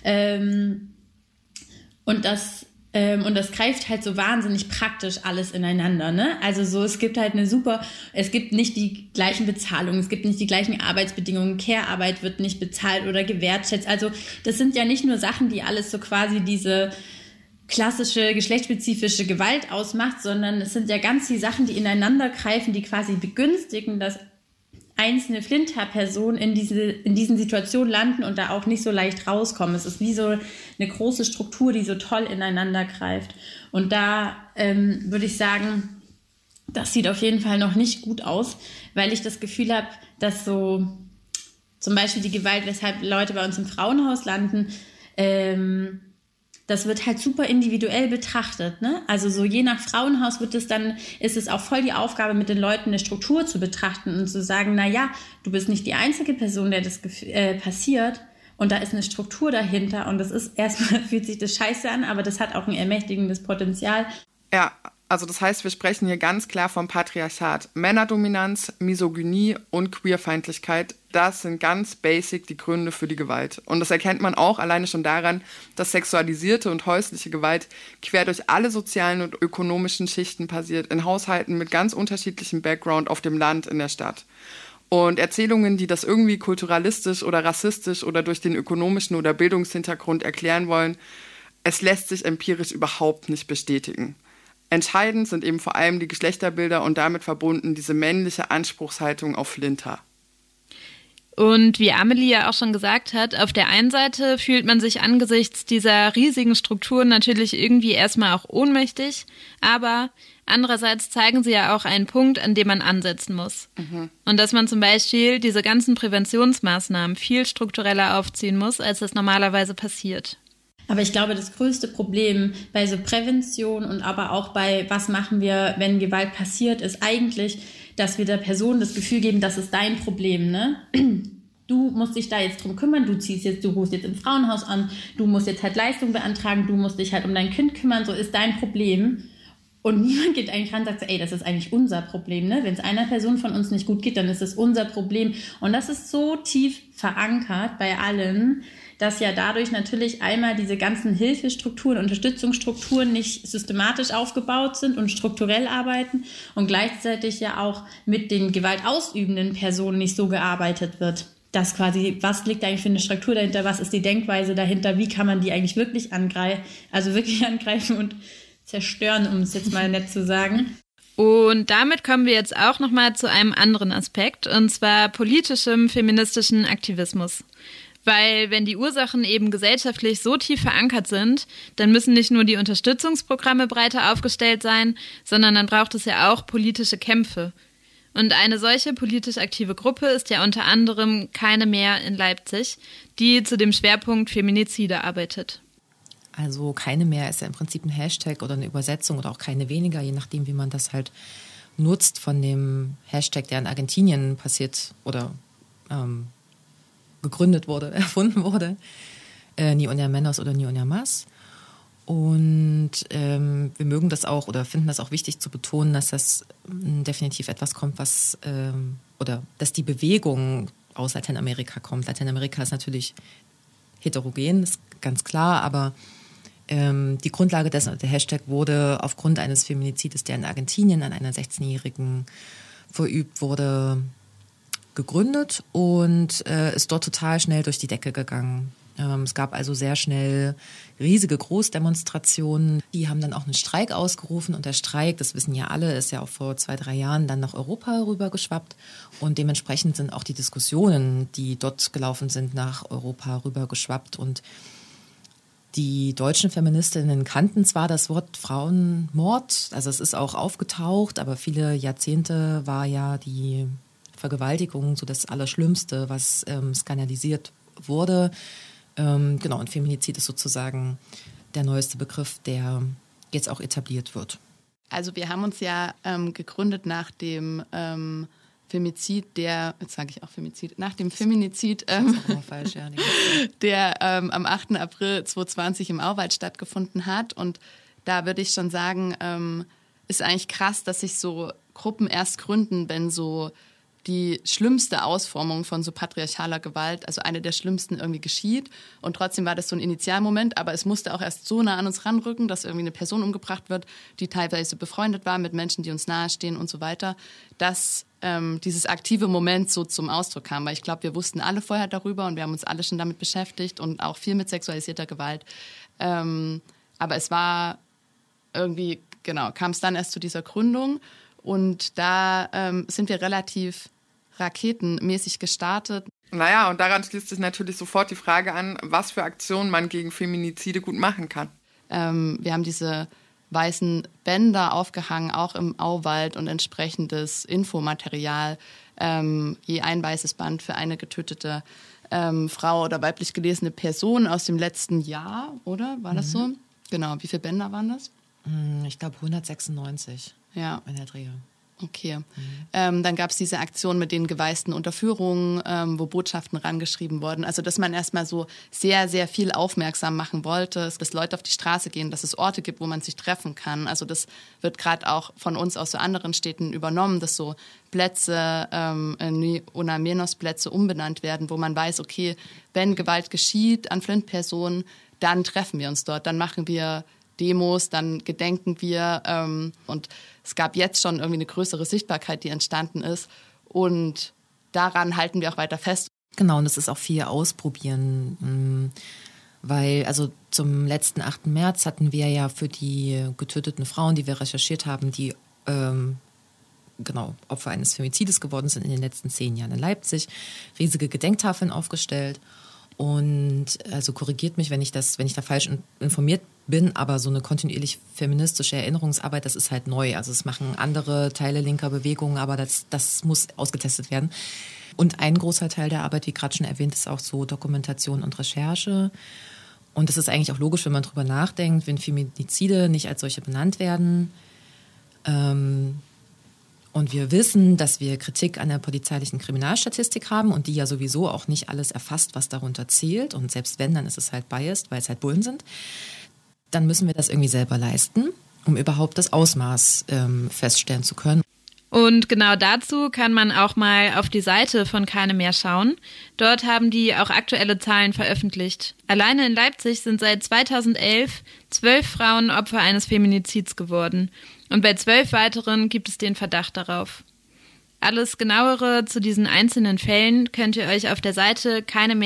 Und das greift halt so wahnsinnig praktisch alles ineinander, ne? Also so, es gibt nicht die gleichen Bezahlungen, es gibt nicht die gleichen Arbeitsbedingungen, Care-Arbeit wird nicht bezahlt oder gewertschätzt. Also das sind ja nicht nur Sachen, die alles so quasi diese klassische geschlechtsspezifische Gewalt ausmacht, sondern es sind ja ganz die Sachen, die ineinander greifen, die quasi begünstigen, dass einzelne Flinterpersonen in diesen Situationen landen und da auch nicht so leicht rauskommen. Es ist wie so eine große Struktur, die so toll ineinander greift. Und da würde ich sagen, das sieht auf jeden Fall noch nicht gut aus, weil ich das Gefühl habe, dass so zum Beispiel die Gewalt, weshalb Leute bei uns im Frauenhaus landen, das wird halt super individuell betrachtet, ne? Also so je nach Frauenhaus ist es auch voll die Aufgabe, mit den Leuten eine Struktur zu betrachten und zu sagen, naja, du bist nicht die einzige Person, der das passiert und da ist eine Struktur dahinter und das ist erstmal fühlt sich das scheiße an, aber das hat auch ein ermächtigendes Potenzial. Ja, also das heißt, wir sprechen hier ganz klar vom Patriarchat. Männerdominanz, Misogynie und Queerfeindlichkeit, das sind ganz basic die Gründe für die Gewalt. Und das erkennt man auch alleine schon daran, dass sexualisierte und häusliche Gewalt quer durch alle sozialen und ökonomischen Schichten passiert, in Haushalten mit ganz unterschiedlichem Background auf dem Land, in der Stadt. Und Erzählungen, die das irgendwie kulturalistisch oder rassistisch oder durch den ökonomischen oder Bildungshintergrund erklären wollen, es lässt sich empirisch überhaupt nicht bestätigen. Entscheidend sind eben vor allem die Geschlechterbilder und damit verbunden diese männliche Anspruchshaltung auf Flinter. Und wie Amelie ja auch schon gesagt hat, auf der einen Seite fühlt man sich angesichts dieser riesigen Strukturen natürlich irgendwie erstmal auch ohnmächtig, aber andererseits zeigen sie ja auch einen Punkt, an dem man ansetzen muss. Und dass man zum Beispiel diese ganzen Präventionsmaßnahmen viel struktureller aufziehen muss, als das normalerweise passiert. Aber ich glaube, das größte Problem bei so Prävention und aber auch bei was machen wir, wenn Gewalt passiert, ist eigentlich, dass wir der Person das Gefühl geben, das ist dein Problem, ne? Du musst dich da jetzt drum kümmern, du rufst jetzt im Frauenhaus an, du musst jetzt halt Leistung beantragen, du musst dich halt um dein Kind kümmern, so ist dein Problem. Und niemand geht eigentlich ran und sagt, ey, das ist eigentlich unser Problem, ne? Wenn es einer Person von uns nicht gut geht, dann ist es unser Problem. Und das ist so tief verankert bei allen, dass ja dadurch natürlich einmal diese ganzen Hilfestrukturen, Unterstützungsstrukturen nicht systematisch aufgebaut sind und strukturell arbeiten und gleichzeitig ja auch mit den gewaltausübenden Personen nicht so gearbeitet wird. Das quasi, was liegt eigentlich für eine Struktur dahinter, was ist die Denkweise dahinter, wie kann man die eigentlich wirklich angreifen und zerstören, um es jetzt mal nett zu sagen. Und damit kommen wir jetzt auch nochmal zu einem anderen Aspekt, und zwar politischem feministischen Aktivismus. Weil wenn die Ursachen eben gesellschaftlich so tief verankert sind, dann müssen nicht nur die Unterstützungsprogramme breiter aufgestellt sein, sondern dann braucht es ja auch politische Kämpfe. Und eine solche politisch aktive Gruppe ist ja unter anderem Keine Mehr in Leipzig, die zu dem Schwerpunkt Feminizide arbeitet. Also Keine Mehr ist ja im Prinzip ein Hashtag oder eine Übersetzung oder auch Keine Weniger, je nachdem, wie man das halt nutzt, von dem Hashtag, der in Argentinien passiert oder gegründet wurde, erfunden wurde, Ni una menos oder Ni una más. Und wir mögen das auch oder finden das auch wichtig zu betonen, dass das definitiv etwas kommt, oder dass die Bewegung aus Lateinamerika kommt. Lateinamerika ist natürlich heterogen, ist ganz klar, aber die Grundlage dessen, der Hashtag wurde aufgrund eines Feminizides, der in Argentinien an einer 16-Jährigen verübt wurde, gegründet und ist dort total schnell durch die Decke gegangen. Es gab also sehr schnell riesige Großdemonstrationen. Die haben dann auch einen Streik ausgerufen und der Streik, das wissen ja alle, ist ja auch vor 2-3 Jahren dann nach Europa rübergeschwappt und dementsprechend sind auch die Diskussionen, die dort gelaufen sind, nach Europa rübergeschwappt und die deutschen Feministinnen kannten zwar das Wort Frauenmord, also es ist auch aufgetaucht, aber viele Jahrzehnte war ja die Vergewaltigung so das Allerschlimmste, was skandalisiert wurde. Genau, und Feminizid ist sozusagen der neueste Begriff, der jetzt auch etabliert wird. Also wir haben uns ja gegründet nach dem Femizid, nach dem Feminizid, der am 8. April 2020 im Auwald stattgefunden hat. Und da würde ich schon sagen, ist eigentlich krass, dass sich so Gruppen erst gründen, wenn so die schlimmste Ausformung von so patriarchaler Gewalt, also eine der schlimmsten irgendwie geschieht. Und trotzdem war das so ein Initialmoment, aber es musste auch erst so nah an uns ranrücken, dass irgendwie eine Person umgebracht wird, die teilweise befreundet war mit Menschen, die uns nahestehen und so weiter, dass dieses aktive Moment so zum Ausdruck kam. Weil ich glaube, wir wussten alle vorher darüber und wir haben uns alle schon damit beschäftigt und auch viel mit sexualisierter Gewalt. Aber es war irgendwie, kam es dann erst zu dieser Gründung und da sind wir relativ raketenmäßig gestartet. Naja, und daran schließt sich natürlich sofort die Frage an, was für Aktionen man gegen Feminizide gut machen kann. Wir haben diese weißen Bänder aufgehangen, auch im Auwald und entsprechendes Infomaterial, je ein weißes Band für eine getötete Frau oder weiblich gelesene Person aus dem letzten Jahr, oder? War das so? Genau. Wie viele Bänder waren das? Ich glaube 196 in der Dreh. Okay. Dann gab es diese Aktion mit den geweißten Unterführungen, wo Botschaften rangeschrieben wurden. Also, dass man erstmal so sehr, sehr viel aufmerksam machen wollte, dass Leute auf die Straße gehen, dass es Orte gibt, wo man sich treffen kann. Also, das wird gerade auch von uns aus so anderen Städten übernommen, dass so Plätze, Una Menos Plätze umbenannt werden, wo man weiß, okay, wenn Gewalt geschieht an Flint-Personen, dann treffen wir uns dort, dann machen wir Demos, dann gedenken wir und es gab jetzt schon irgendwie eine größere Sichtbarkeit, die entstanden ist und daran halten wir auch weiter fest. Genau, und das ist auch viel ausprobieren, weil also zum letzten 8. März hatten wir ja für die getöteten Frauen, die wir recherchiert haben, die Opfer eines Femizides geworden sind in den letzten 10 Jahren in Leipzig, riesige Gedenktafeln aufgestellt. Und also korrigiert mich, wenn ich da falsch informiert bin, aber so eine kontinuierlich feministische Erinnerungsarbeit, das ist halt neu. Also es machen andere Teile linker Bewegungen, aber das muss ausgetestet werden. Und ein großer Teil der Arbeit, wie gerade schon erwähnt, ist auch so Dokumentation und Recherche. Und das ist eigentlich auch logisch, wenn man drüber nachdenkt, wenn Feminizide nicht als solche benannt werden. Und wir wissen, dass wir Kritik an der polizeilichen Kriminalstatistik haben und die ja sowieso auch nicht alles erfasst, was darunter zählt. Und selbst wenn, dann ist es halt biased, weil es halt Bullen sind. Dann müssen wir das irgendwie selber leisten, um überhaupt das Ausmaß feststellen zu können. Und genau dazu kann man auch mal auf die Seite von Keine Mehr schauen. Dort haben die auch aktuelle Zahlen veröffentlicht. Alleine in Leipzig sind seit 2011 12 Frauen Opfer eines Feminizids geworden. Und bei 12 weiteren gibt es den Verdacht darauf. Alles Genauere zu diesen einzelnen Fällen könnt ihr euch auf der Seite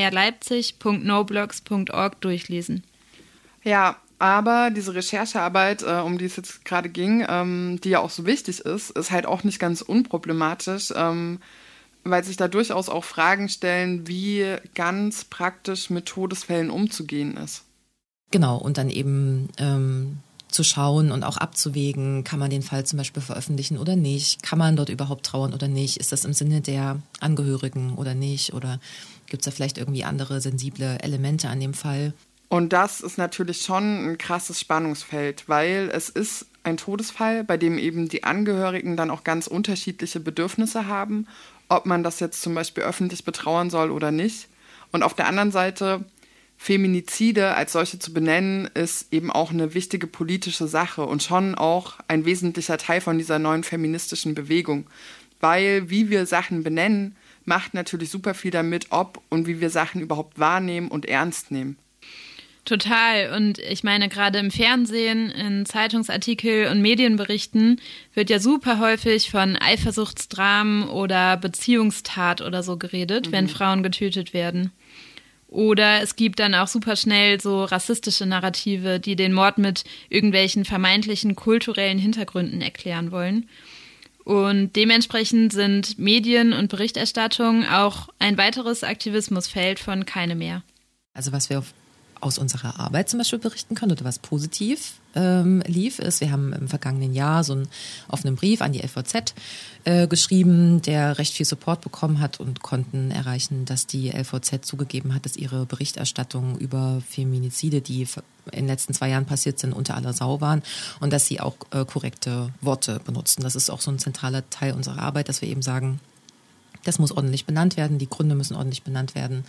keinemehrleipzig.noblogs.org durchlesen. Ja, aber diese Recherchearbeit, um die es jetzt gerade ging, die ja auch so wichtig ist halt auch nicht ganz unproblematisch, weil sich da durchaus auch Fragen stellen, wie ganz praktisch mit Todesfällen umzugehen ist. Genau, und dann eben zu schauen und auch abzuwägen, kann man den Fall zum Beispiel veröffentlichen oder nicht, kann man dort überhaupt trauern oder nicht, ist das im Sinne der Angehörigen oder nicht oder gibt es da vielleicht irgendwie andere sensible Elemente an dem Fall? Und das ist natürlich schon ein krasses Spannungsfeld, weil es ist ein Todesfall, bei dem eben die Angehörigen dann auch ganz unterschiedliche Bedürfnisse haben, ob man das jetzt zum Beispiel öffentlich betrauern soll oder nicht. Und auf der anderen Seite, Feminizide als solche zu benennen, ist eben auch eine wichtige politische Sache und schon auch ein wesentlicher Teil von dieser neuen feministischen Bewegung. Weil wie wir Sachen benennen, macht natürlich super viel damit, ob und wie wir Sachen überhaupt wahrnehmen und ernst nehmen. Total. Und ich meine, gerade im Fernsehen, in Zeitungsartikel und Medienberichten wird ja super häufig von Eifersuchtsdramen oder Beziehungstat oder so geredet, wenn Frauen getötet werden. Oder es gibt dann auch super schnell so rassistische Narrative, die den Mord mit irgendwelchen vermeintlichen kulturellen Hintergründen erklären wollen. Und dementsprechend sind Medien und Berichterstattung auch ein weiteres Aktivismusfeld von Keine Mehr. Also was wir aus unserer Arbeit zum Beispiel berichten können oder was positiv lief, ist, wir haben im vergangenen Jahr so einen offenen Brief an die LVZ geschrieben, der recht viel Support bekommen hat und konnten erreichen, dass die LVZ zugegeben hat, dass ihre Berichterstattung über Feminizide, die in den letzten 2 Jahren passiert sind, unter aller Sau waren und dass sie auch korrekte Worte benutzen. Das ist auch so ein zentraler Teil unserer Arbeit, dass wir eben sagen, das muss ordentlich benannt werden, die Gründe müssen ordentlich benannt werden.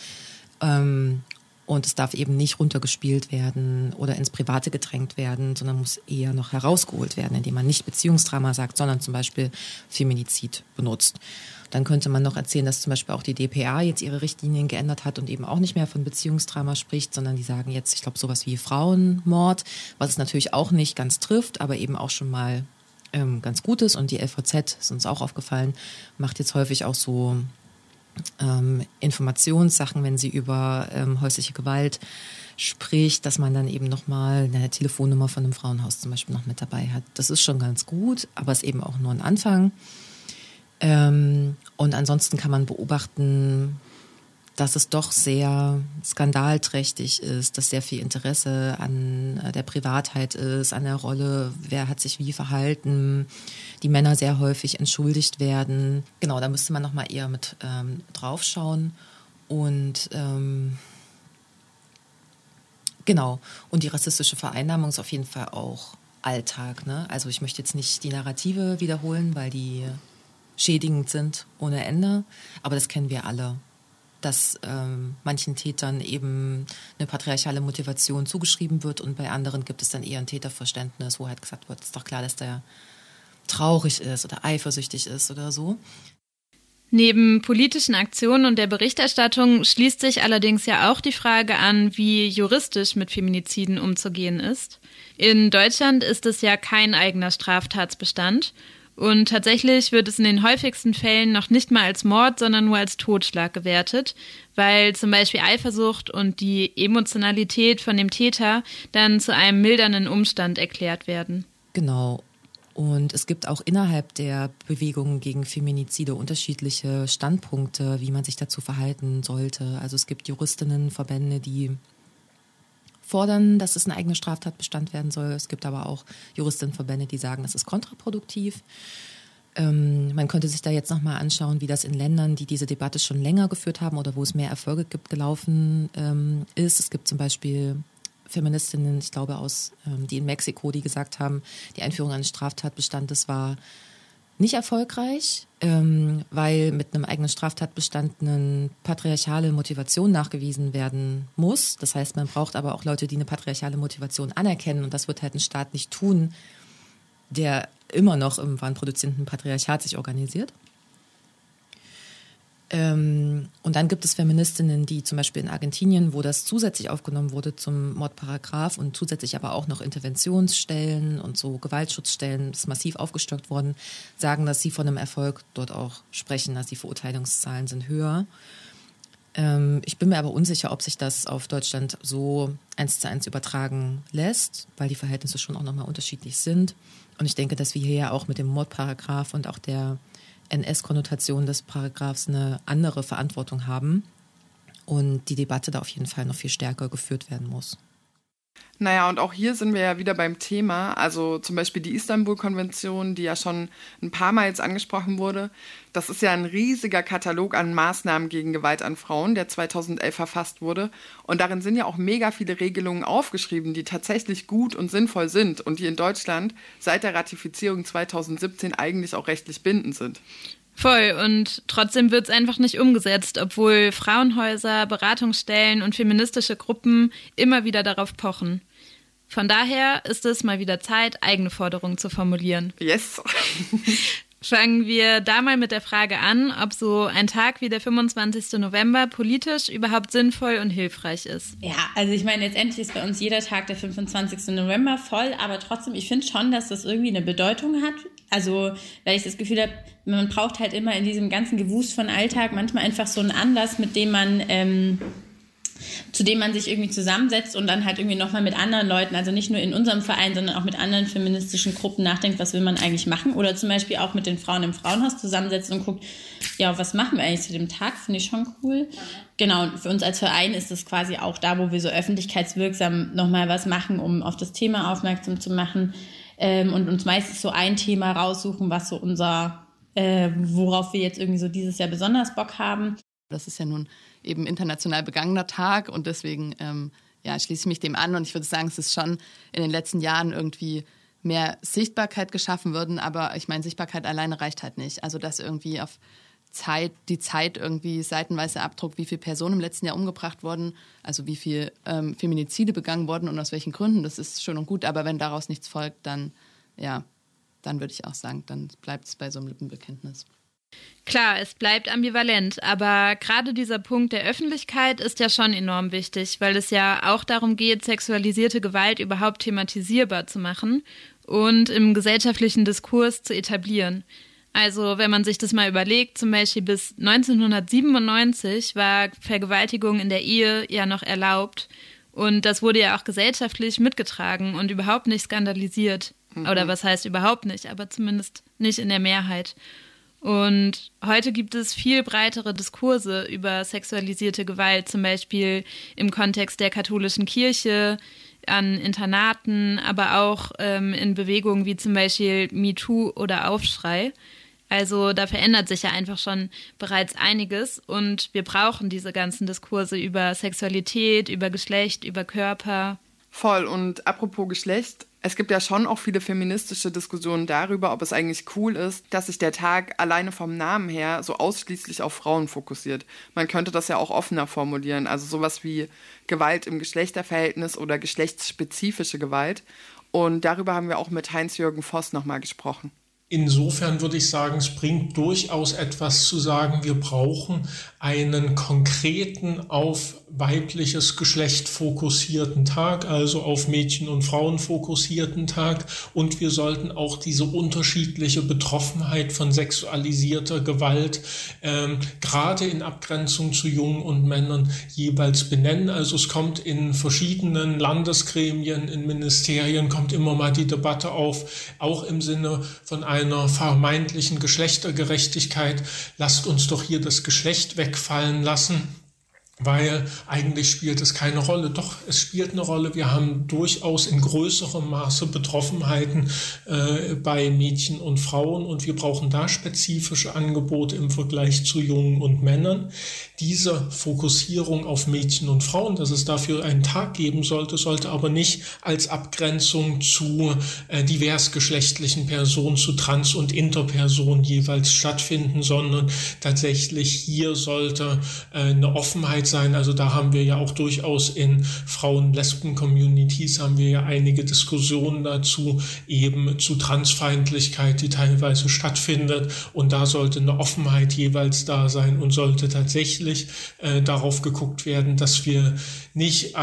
Und es darf eben nicht runtergespielt werden oder ins Private gedrängt werden, sondern muss eher noch herausgeholt werden, indem man nicht Beziehungsdrama sagt, sondern zum Beispiel Feminizid benutzt. Dann könnte man noch erzählen, dass zum Beispiel auch die dpa jetzt ihre Richtlinien geändert hat und eben auch nicht mehr von Beziehungsdrama spricht, sondern die sagen jetzt, ich glaube, sowas wie Frauenmord, was es natürlich auch nicht ganz trifft, aber eben auch schon mal ganz gut ist. Und die LVZ, ist uns auch aufgefallen, macht jetzt häufig auch so Informationssachen, wenn sie über häusliche Gewalt spricht, dass man dann eben nochmal eine Telefonnummer von einem Frauenhaus zum Beispiel noch mit dabei hat. Das ist schon ganz gut, aber ist eben auch nur ein Anfang. Und ansonsten kann man beobachten, dass es doch sehr skandalträchtig ist, dass sehr viel Interesse an der Privatheit ist, an der Rolle, wer hat sich wie verhalten, die Männer sehr häufig entschuldigt werden. Genau, da müsste man nochmal eher mit draufschauen. Und genau, und die rassistische Vereinnahmung ist auf jeden Fall auch Alltag. Ne? Also ich möchte jetzt nicht die Narrative wiederholen, weil die schädigend sind ohne Ende, aber das kennen wir alle, dass manchen Tätern eben eine patriarchale Motivation zugeschrieben wird und bei anderen gibt es dann eher ein Täterverständnis, wo halt gesagt wird, es ist doch klar, dass der traurig ist oder eifersüchtig ist oder so. Neben politischen Aktionen und der Berichterstattung schließt sich allerdings ja auch die Frage an, wie juristisch mit Feminiziden umzugehen ist. In Deutschland ist es ja kein eigener Straftatsbestand und tatsächlich wird es in den häufigsten Fällen noch nicht mal als Mord, sondern nur als Totschlag gewertet, weil zum Beispiel Eifersucht und die Emotionalität von dem Täter dann zu einem mildernden Umstand erklärt werden. Genau. Und es gibt auch innerhalb der Bewegung gegen Feminizide unterschiedliche Standpunkte, wie man sich dazu verhalten sollte. Also es gibt Juristinnenverbände, die fordern, dass es ein eigener Straftatbestand werden soll. Es gibt aber auch Juristinnenverbände, die sagen, das ist kontraproduktiv. Man könnte sich da jetzt nochmal anschauen, wie das in Ländern, die diese Debatte schon länger geführt haben oder wo es mehr Erfolge gibt, gelaufen ist. Es gibt zum Beispiel Feministinnen, ich glaube, die in Mexiko, die gesagt haben, die Einführung eines Straftatbestandes war nicht erfolgreich, weil mit einem eigenen Straftatbestand eine patriarchale Motivation nachgewiesen werden muss. Das heißt, man braucht aber auch Leute, die eine patriarchale Motivation anerkennen und das wird halt ein Staat nicht tun, der immer noch im wahnproduzierenden Patriarchat sich organisiert. Und dann gibt es Feministinnen, die zum Beispiel in Argentinien, wo das zusätzlich aufgenommen wurde zum Mordparagraf und zusätzlich aber auch noch Interventionsstellen und so Gewaltschutzstellen, das ist massiv aufgestockt worden, sagen, dass sie von einem Erfolg dort auch sprechen, dass die Verurteilungszahlen sind höher. Ich bin mir aber unsicher, ob sich das auf Deutschland so 1:1 übertragen lässt, weil die Verhältnisse schon auch nochmal unterschiedlich sind. Und ich denke, dass wir hier ja auch mit dem Mordparagraf und auch der NS-Konnotation des Paragraphs eine andere Verantwortung haben und die Debatte da auf jeden Fall noch viel stärker geführt werden muss. Naja, und auch hier sind wir ja wieder beim Thema, also zum Beispiel die Istanbul-Konvention, die ja schon ein paar Mal jetzt angesprochen wurde. Das ist ja ein riesiger Katalog an Maßnahmen gegen Gewalt an Frauen, der 2011 verfasst wurde. Und darin sind ja auch mega viele Regelungen aufgeschrieben, die tatsächlich gut und sinnvoll sind und die in Deutschland seit der Ratifizierung 2017 eigentlich auch rechtlich bindend sind. Voll, und trotzdem wird es einfach nicht umgesetzt, obwohl Frauenhäuser, Beratungsstellen und feministische Gruppen immer wieder darauf pochen. Von daher ist es mal wieder Zeit, eigene Forderungen zu formulieren. Yes! Fangen wir da mal mit der Frage an, ob so ein Tag wie der 25. November politisch überhaupt sinnvoll und hilfreich ist. Ja, also ich meine, letztendlich ist bei uns jeder Tag der 25. November voll, aber trotzdem, ich finde schon, dass das irgendwie eine Bedeutung hat. Also, weil ich das Gefühl habe, man braucht halt immer in diesem ganzen Gewust von Alltag manchmal einfach so einen Anlass, mit dem man zu dem man sich irgendwie zusammensetzt und dann halt irgendwie nochmal mit anderen Leuten, also nicht nur in unserem Verein, sondern auch mit anderen feministischen Gruppen nachdenkt, was will man eigentlich machen, oder zum Beispiel auch mit den Frauen im Frauenhaus zusammensetzt und guckt, ja, was machen wir eigentlich zu dem Tag, finde ich schon cool. Genau, und für uns als Verein ist das quasi auch da, wo wir so öffentlichkeitswirksam nochmal was machen, um auf das Thema aufmerksam zu machen, und uns meistens so ein Thema raussuchen, was so worauf wir jetzt irgendwie so dieses Jahr besonders Bock haben. Das ist ja nun eben international begangener Tag und deswegen schließe ich mich dem an und ich würde sagen, es ist schon in den letzten Jahren irgendwie mehr Sichtbarkeit geschaffen worden, aber ich meine, Sichtbarkeit alleine reicht halt nicht. Also dass irgendwie auf die Zeit irgendwie seitenweise abdruckt, wie viele Personen im letzten Jahr umgebracht wurden, also wie viele Feminizide begangen wurden und aus welchen Gründen, das ist schön und gut, aber wenn daraus nichts folgt, dann würde ich auch sagen, dann bleibt es bei so einem Lippenbekenntnis. Klar, es bleibt ambivalent, aber gerade dieser Punkt der Öffentlichkeit ist ja schon enorm wichtig, weil es ja auch darum geht, sexualisierte Gewalt überhaupt thematisierbar zu machen und im gesellschaftlichen Diskurs zu etablieren. Also wenn man sich das mal überlegt, zum Beispiel bis 1997 war Vergewaltigung in der Ehe ja noch erlaubt und das wurde ja auch gesellschaftlich mitgetragen und überhaupt nicht skandalisiert. Oder was heißt überhaupt nicht, aber zumindest nicht in der Mehrheit. Und heute gibt es viel breitere Diskurse über sexualisierte Gewalt, zum Beispiel im Kontext der katholischen Kirche, an Internaten, aber auch in Bewegungen wie zum Beispiel MeToo oder Aufschrei. Also da verändert sich ja einfach schon bereits einiges und wir brauchen diese ganzen Diskurse über Sexualität, über Geschlecht, über Körper. Voll. Und apropos Geschlecht, es gibt ja schon auch viele feministische Diskussionen darüber, ob es eigentlich cool ist, dass sich der Tag alleine vom Namen her so ausschließlich auf Frauen fokussiert. Man könnte das ja auch offener formulieren, also sowas wie Gewalt im Geschlechterverhältnis oder geschlechtsspezifische Gewalt. Und darüber haben wir auch mit Heinz-Jürgen Voss nochmal gesprochen. Insofern würde ich sagen, es bringt durchaus etwas zu sagen, wir brauchen einen konkreten, auf weibliches Geschlecht fokussierten Tag, also auf Mädchen und Frauen fokussierten Tag. Und wir sollten auch diese unterschiedliche Betroffenheit von sexualisierter Gewalt gerade in Abgrenzung zu Jungen und Männern jeweils benennen. Also es kommt in verschiedenen Landesgremien, in Ministerien, kommt immer mal die Debatte auf, auch im Sinne von einer vermeintlichen Geschlechtergerechtigkeit. Lasst uns doch hier das Geschlecht wegfallen lassen, weil eigentlich spielt es keine Rolle. Doch, es spielt eine Rolle. Wir haben durchaus in größerem Maße Betroffenheiten bei Mädchen und Frauen und wir brauchen da spezifische Angebote im Vergleich zu Jungen und Männern. Diese Fokussierung auf Mädchen und Frauen, dass es dafür einen Tag geben sollte, sollte aber nicht als Abgrenzung zu diversgeschlechtlichen Personen, zu Trans- und Interpersonen jeweils stattfinden, sondern tatsächlich hier sollte eine Offenheit sein. Also da haben wir ja auch durchaus in Frauen-Lesben-Communities haben wir ja einige Diskussionen dazu, eben zu Transfeindlichkeit, die teilweise stattfindet. Und da sollte eine Offenheit jeweils da sein und sollte tatsächlich darauf geguckt werden, dass wir nicht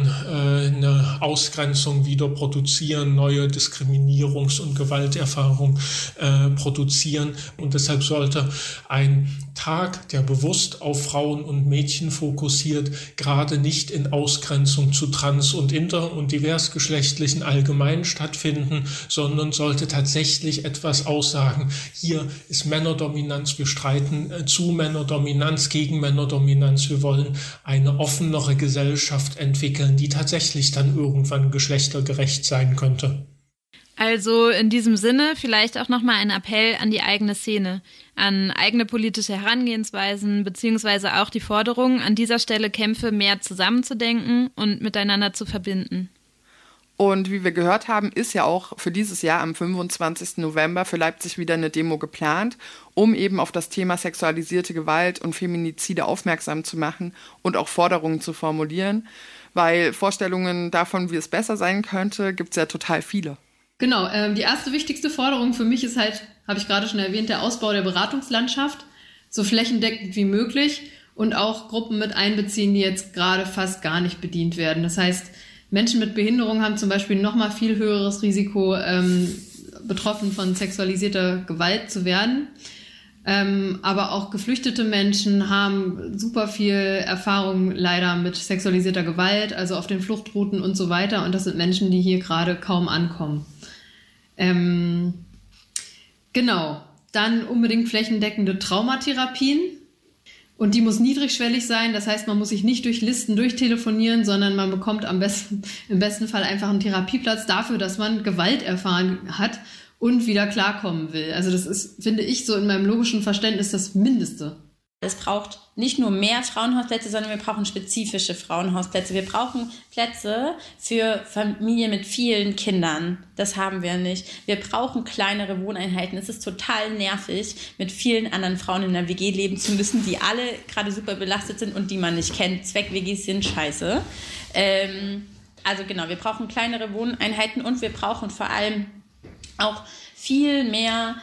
eine Ausgrenzung wieder produzieren, neue Diskriminierungs- und Gewalterfahrung produzieren. Und deshalb sollte ein Tag, der bewusst auf Frauen und Mädchen fokussiert, gerade nicht in Ausgrenzung zu trans- und inter- und diversgeschlechtlichen allgemein stattfinden, sondern sollte tatsächlich etwas aussagen. Hier ist Männerdominanz, wir streiten zu Männerdominanz, gegen Männerdominanz. Wir wollen eine offenere Gesellschaft entwickeln, die tatsächlich dann irgendwann geschlechtergerecht sein könnte. Also in diesem Sinne vielleicht auch nochmal ein Appell an die eigene Szene, an eigene politische Herangehensweisen beziehungsweise auch die Forderung, an dieser Stelle Kämpfe mehr zusammenzudenken und miteinander zu verbinden. Und wie wir gehört haben, ist ja auch für dieses Jahr am 25. November für Leipzig wieder eine Demo geplant, um eben auf das Thema sexualisierte Gewalt und Feminizide aufmerksam zu machen und auch Forderungen zu formulieren, weil Vorstellungen davon, wie es besser sein könnte, gibt es ja total viele. Genau, die erste wichtigste Forderung für mich ist halt, habe ich gerade schon erwähnt, der Ausbau der Beratungslandschaft, so flächendeckend wie möglich und auch Gruppen mit einbeziehen, die jetzt gerade fast gar nicht bedient werden. Das heißt, Menschen mit Behinderung haben zum Beispiel noch mal viel höheres Risiko, betroffen von sexualisierter Gewalt zu werden. Aber auch geflüchtete Menschen haben super viel Erfahrung leider mit sexualisierter Gewalt, also auf den Fluchtrouten und so weiter. Und das sind Menschen, die hier gerade kaum ankommen. Genau, dann unbedingt flächendeckende Traumatherapien. Und die muss niedrigschwellig sein, das heißt, man muss sich nicht durch Listen durchtelefonieren, sondern man bekommt im besten Fall einfach einen Therapieplatz dafür, dass man Gewalt erfahren hat und wieder klarkommen will. Also das ist, finde ich, so in meinem logischen Verständnis das Mindeste. Es braucht nicht nur mehr Frauenhausplätze, sondern wir brauchen spezifische Frauenhausplätze. Wir brauchen Plätze für Familien mit vielen Kindern. Das haben wir nicht. Wir brauchen kleinere Wohneinheiten. Es ist total nervig, mit vielen anderen Frauen in einer WG leben zu müssen, die alle gerade super belastet sind und die man nicht kennt. Zweck-WGs sind scheiße. Also genau, wir brauchen kleinere Wohneinheiten und wir brauchen vor allem auch viel mehr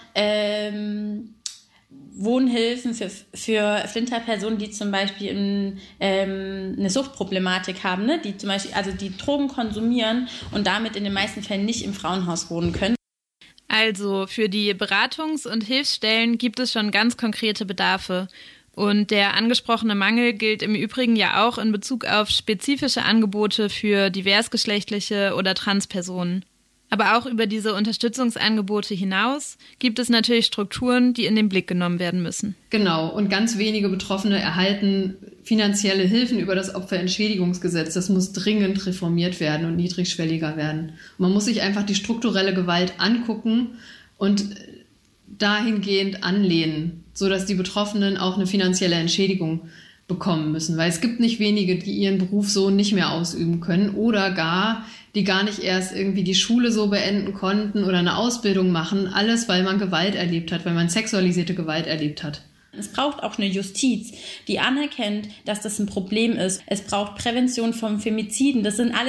Wohnhilfen für Flinterpersonen, die zum Beispiel eine Suchtproblematik haben, ne? Die zum Beispiel, also die Drogen konsumieren und damit in den meisten Fällen nicht im Frauenhaus wohnen können. Also für die Beratungs- und Hilfsstellen gibt es schon ganz konkrete Bedarfe. Und der angesprochene Mangel gilt im Übrigen ja auch in Bezug auf spezifische Angebote für diversgeschlechtliche oder Transpersonen. Aber auch über diese Unterstützungsangebote hinaus gibt es natürlich Strukturen, die in den Blick genommen werden müssen. Genau, und ganz wenige Betroffene erhalten finanzielle Hilfen über das Opferentschädigungsgesetz. Das muss dringend reformiert werden und niedrigschwelliger werden. Man muss sich einfach die strukturelle Gewalt angucken und dahingehend anlehnen, sodass die Betroffenen auch eine finanzielle Entschädigung bekommen müssen. Weil es gibt nicht wenige, die ihren Beruf so nicht mehr ausüben können oder die gar nicht erst irgendwie die Schule so beenden konnten oder eine Ausbildung machen. Alles, weil man Gewalt erlebt hat, weil man sexualisierte Gewalt erlebt hat. Es braucht auch eine Justiz, die anerkennt, dass das ein Problem ist. Es braucht Prävention von Femiziden. Das sind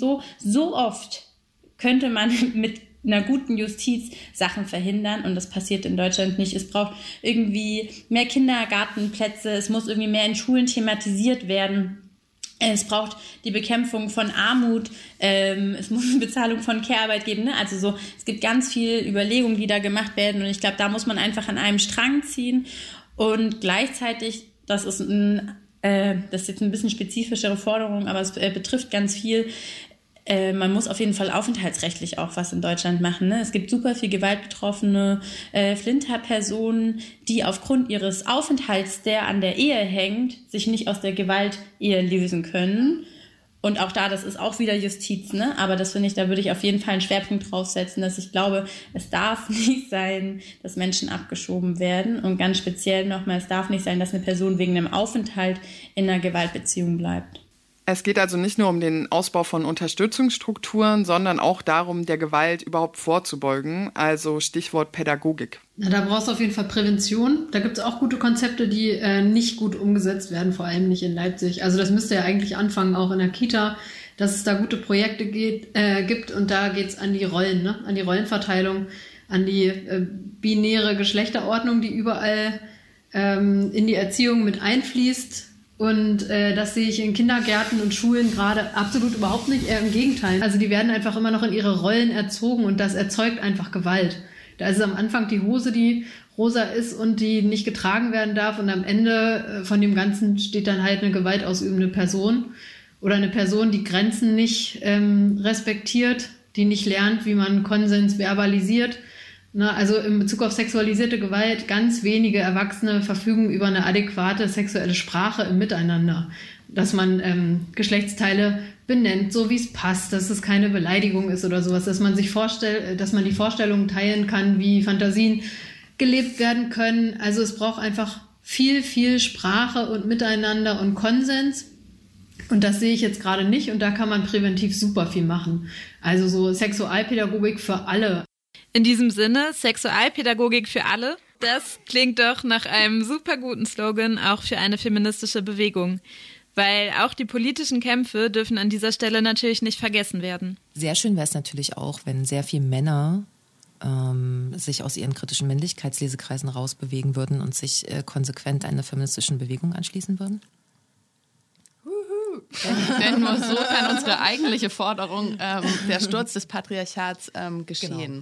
so oft könnte man mit einer guten Justiz Sachen verhindern und das passiert in Deutschland nicht. Es braucht irgendwie mehr Kindergartenplätze, es muss irgendwie mehr in Schulen thematisiert werden. Es braucht die Bekämpfung von Armut, es muss eine Bezahlung von Care-Arbeit geben. Ne? Also so, es gibt ganz viele Überlegungen, die da gemacht werden und ich glaube, da muss man einfach an einem Strang ziehen und gleichzeitig, das ist jetzt ein bisschen spezifischere Forderung, aber es betrifft ganz viel. Man muss auf jeden Fall aufenthaltsrechtlich auch was in Deutschland machen. Ne? Es gibt super viel gewaltbetroffene Flinterpersonen, die aufgrund ihres Aufenthalts, der an der Ehe hängt, sich nicht aus der Gewaltehe lösen können. Und auch das ist auch wieder Justiz. Ne? Aber das finde ich, da würde ich auf jeden Fall einen Schwerpunkt draufsetzen, dass ich glaube, es darf nicht sein, dass Menschen abgeschoben werden. Und ganz speziell nochmal, es darf nicht sein, dass eine Person wegen einem Aufenthalt in einer Gewaltbeziehung bleibt. Es geht also nicht nur um den Ausbau von Unterstützungsstrukturen, sondern auch darum, der Gewalt überhaupt vorzubeugen, also Stichwort Pädagogik. Na, da brauchst du auf jeden Fall Prävention. Da gibt es auch gute Konzepte, die nicht gut umgesetzt werden, vor allem nicht in Leipzig. Also das müsste ja eigentlich anfangen, auch in der Kita, dass es da gute Projekte gibt und da geht es an die Rollen, ne? An die Rollenverteilung, an die binäre Geschlechterordnung, die überall in die Erziehung mit einfließt. Und das sehe ich in Kindergärten und Schulen gerade absolut überhaupt nicht, eher im Gegenteil. Also die werden einfach immer noch in ihre Rollen erzogen und das erzeugt einfach Gewalt. Da ist es am Anfang die Hose, die rosa ist und die nicht getragen werden darf und am Ende von dem Ganzen steht dann halt eine gewaltausübende Person oder eine Person, die Grenzen nicht respektiert, die nicht lernt, wie man Konsens verbalisiert. Na, also in Bezug auf sexualisierte Gewalt, ganz wenige Erwachsene verfügen über eine adäquate sexuelle Sprache im Miteinander. Dass man Geschlechtsteile benennt, so wie es passt, dass es keine Beleidigung ist oder sowas, dass man sich dass man die Vorstellungen teilen kann, wie Fantasien gelebt werden können. Also es braucht einfach viel, viel Sprache und Miteinander und Konsens. Und das sehe ich jetzt gerade nicht und da kann man präventiv super viel machen. Also so Sexualpädagogik für alle. In diesem Sinne, Sexualpädagogik für alle, das klingt doch nach einem super guten Slogan, auch für eine feministische Bewegung. Weil auch die politischen Kämpfe dürfen an dieser Stelle natürlich nicht vergessen werden. Sehr schön wäre es natürlich auch, wenn sehr viele Männer sich aus ihren kritischen Männlichkeitslesekreisen rausbewegen würden und sich konsequent einer feministischen Bewegung anschließen würden. Denn nur so kann unsere eigentliche Forderung, der Sturz des Patriarchats, geschehen. Genau.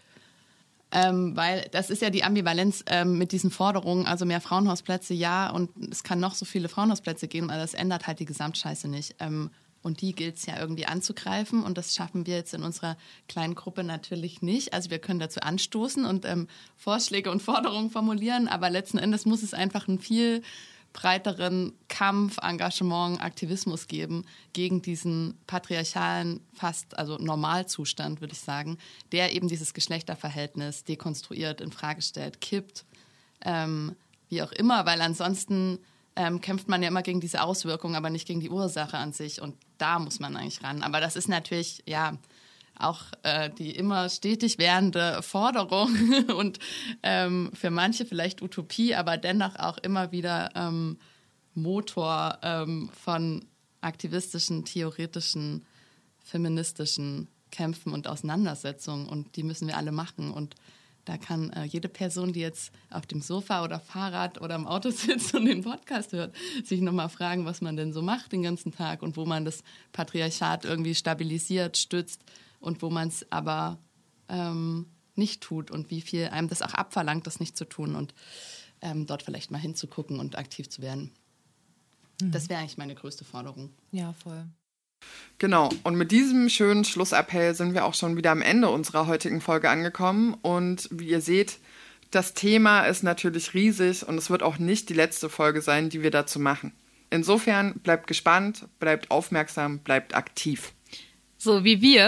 Weil das ist ja die Ambivalenz mit diesen Forderungen, also mehr Frauenhausplätze, ja, und es kann noch so viele Frauenhausplätze geben, aber das ändert halt die Gesamtscheiße nicht. Und die gilt es ja irgendwie anzugreifen und das schaffen wir jetzt in unserer kleinen Gruppe natürlich nicht. Also wir können dazu anstoßen und Vorschläge und Forderungen formulieren, aber letzten Endes muss es einfach ein viel breiteren Kampf, Engagement, Aktivismus geben gegen diesen patriarchalen, also Normalzustand, würde ich sagen, der eben dieses Geschlechterverhältnis dekonstruiert, in Frage stellt, kippt, wie auch immer, weil ansonsten kämpft man ja immer gegen diese Auswirkungen, aber nicht gegen die Ursache an sich und da muss man eigentlich ran. Aber das ist natürlich, ja, auch die immer stetig werdende Forderung und für manche vielleicht Utopie, aber dennoch auch immer wieder Motor von aktivistischen, theoretischen, feministischen Kämpfen und Auseinandersetzungen und die müssen wir alle machen und da kann jede Person, die jetzt auf dem Sofa oder Fahrrad oder im Auto sitzt und den Podcast hört, sich nochmal fragen, was man denn so macht den ganzen Tag und wo man das Patriarchat irgendwie stabilisiert, stützt und wo man es aber nicht tut und wie viel einem das auch abverlangt, das nicht zu tun und dort vielleicht mal hinzugucken und aktiv zu werden. Mhm. Das wäre eigentlich meine größte Forderung. Ja, voll. Genau, und mit diesem schönen Schlussappell sind wir auch schon wieder am Ende unserer heutigen Folge angekommen. Und wie ihr seht, das Thema ist natürlich riesig und es wird auch nicht die letzte Folge sein, die wir dazu machen. Insofern bleibt gespannt, bleibt aufmerksam, bleibt aktiv. So wie wir.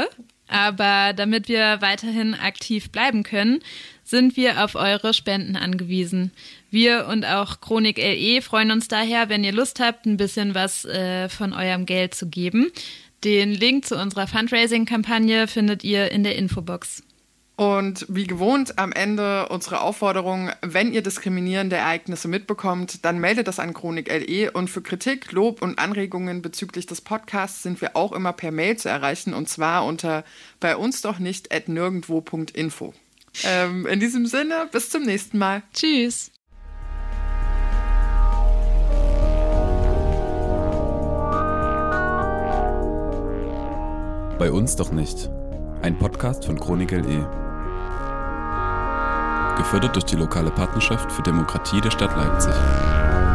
Aber damit wir weiterhin aktiv bleiben können, sind wir auf eure Spenden angewiesen. Wir und auch Chronik LE freuen uns daher, wenn ihr Lust habt, ein bisschen was von eurem Geld zu geben. Den Link zu unserer Fundraising-Kampagne findet ihr in der Infobox. Und wie gewohnt am Ende unsere Aufforderung, wenn ihr diskriminierende Ereignisse mitbekommt, dann meldet das an Chronik LE. Und für Kritik, Lob und Anregungen bezüglich des Podcasts sind wir auch immer per Mail zu erreichen, und zwar unter beiunsdochnicht@nirgendwo.info. In diesem Sinne, bis zum nächsten Mal. Tschüss. Bei uns doch nicht. Ein Podcast von Chronik LE. Gefördert durch die lokale Partnerschaft für Demokratie der Stadt Leipzig.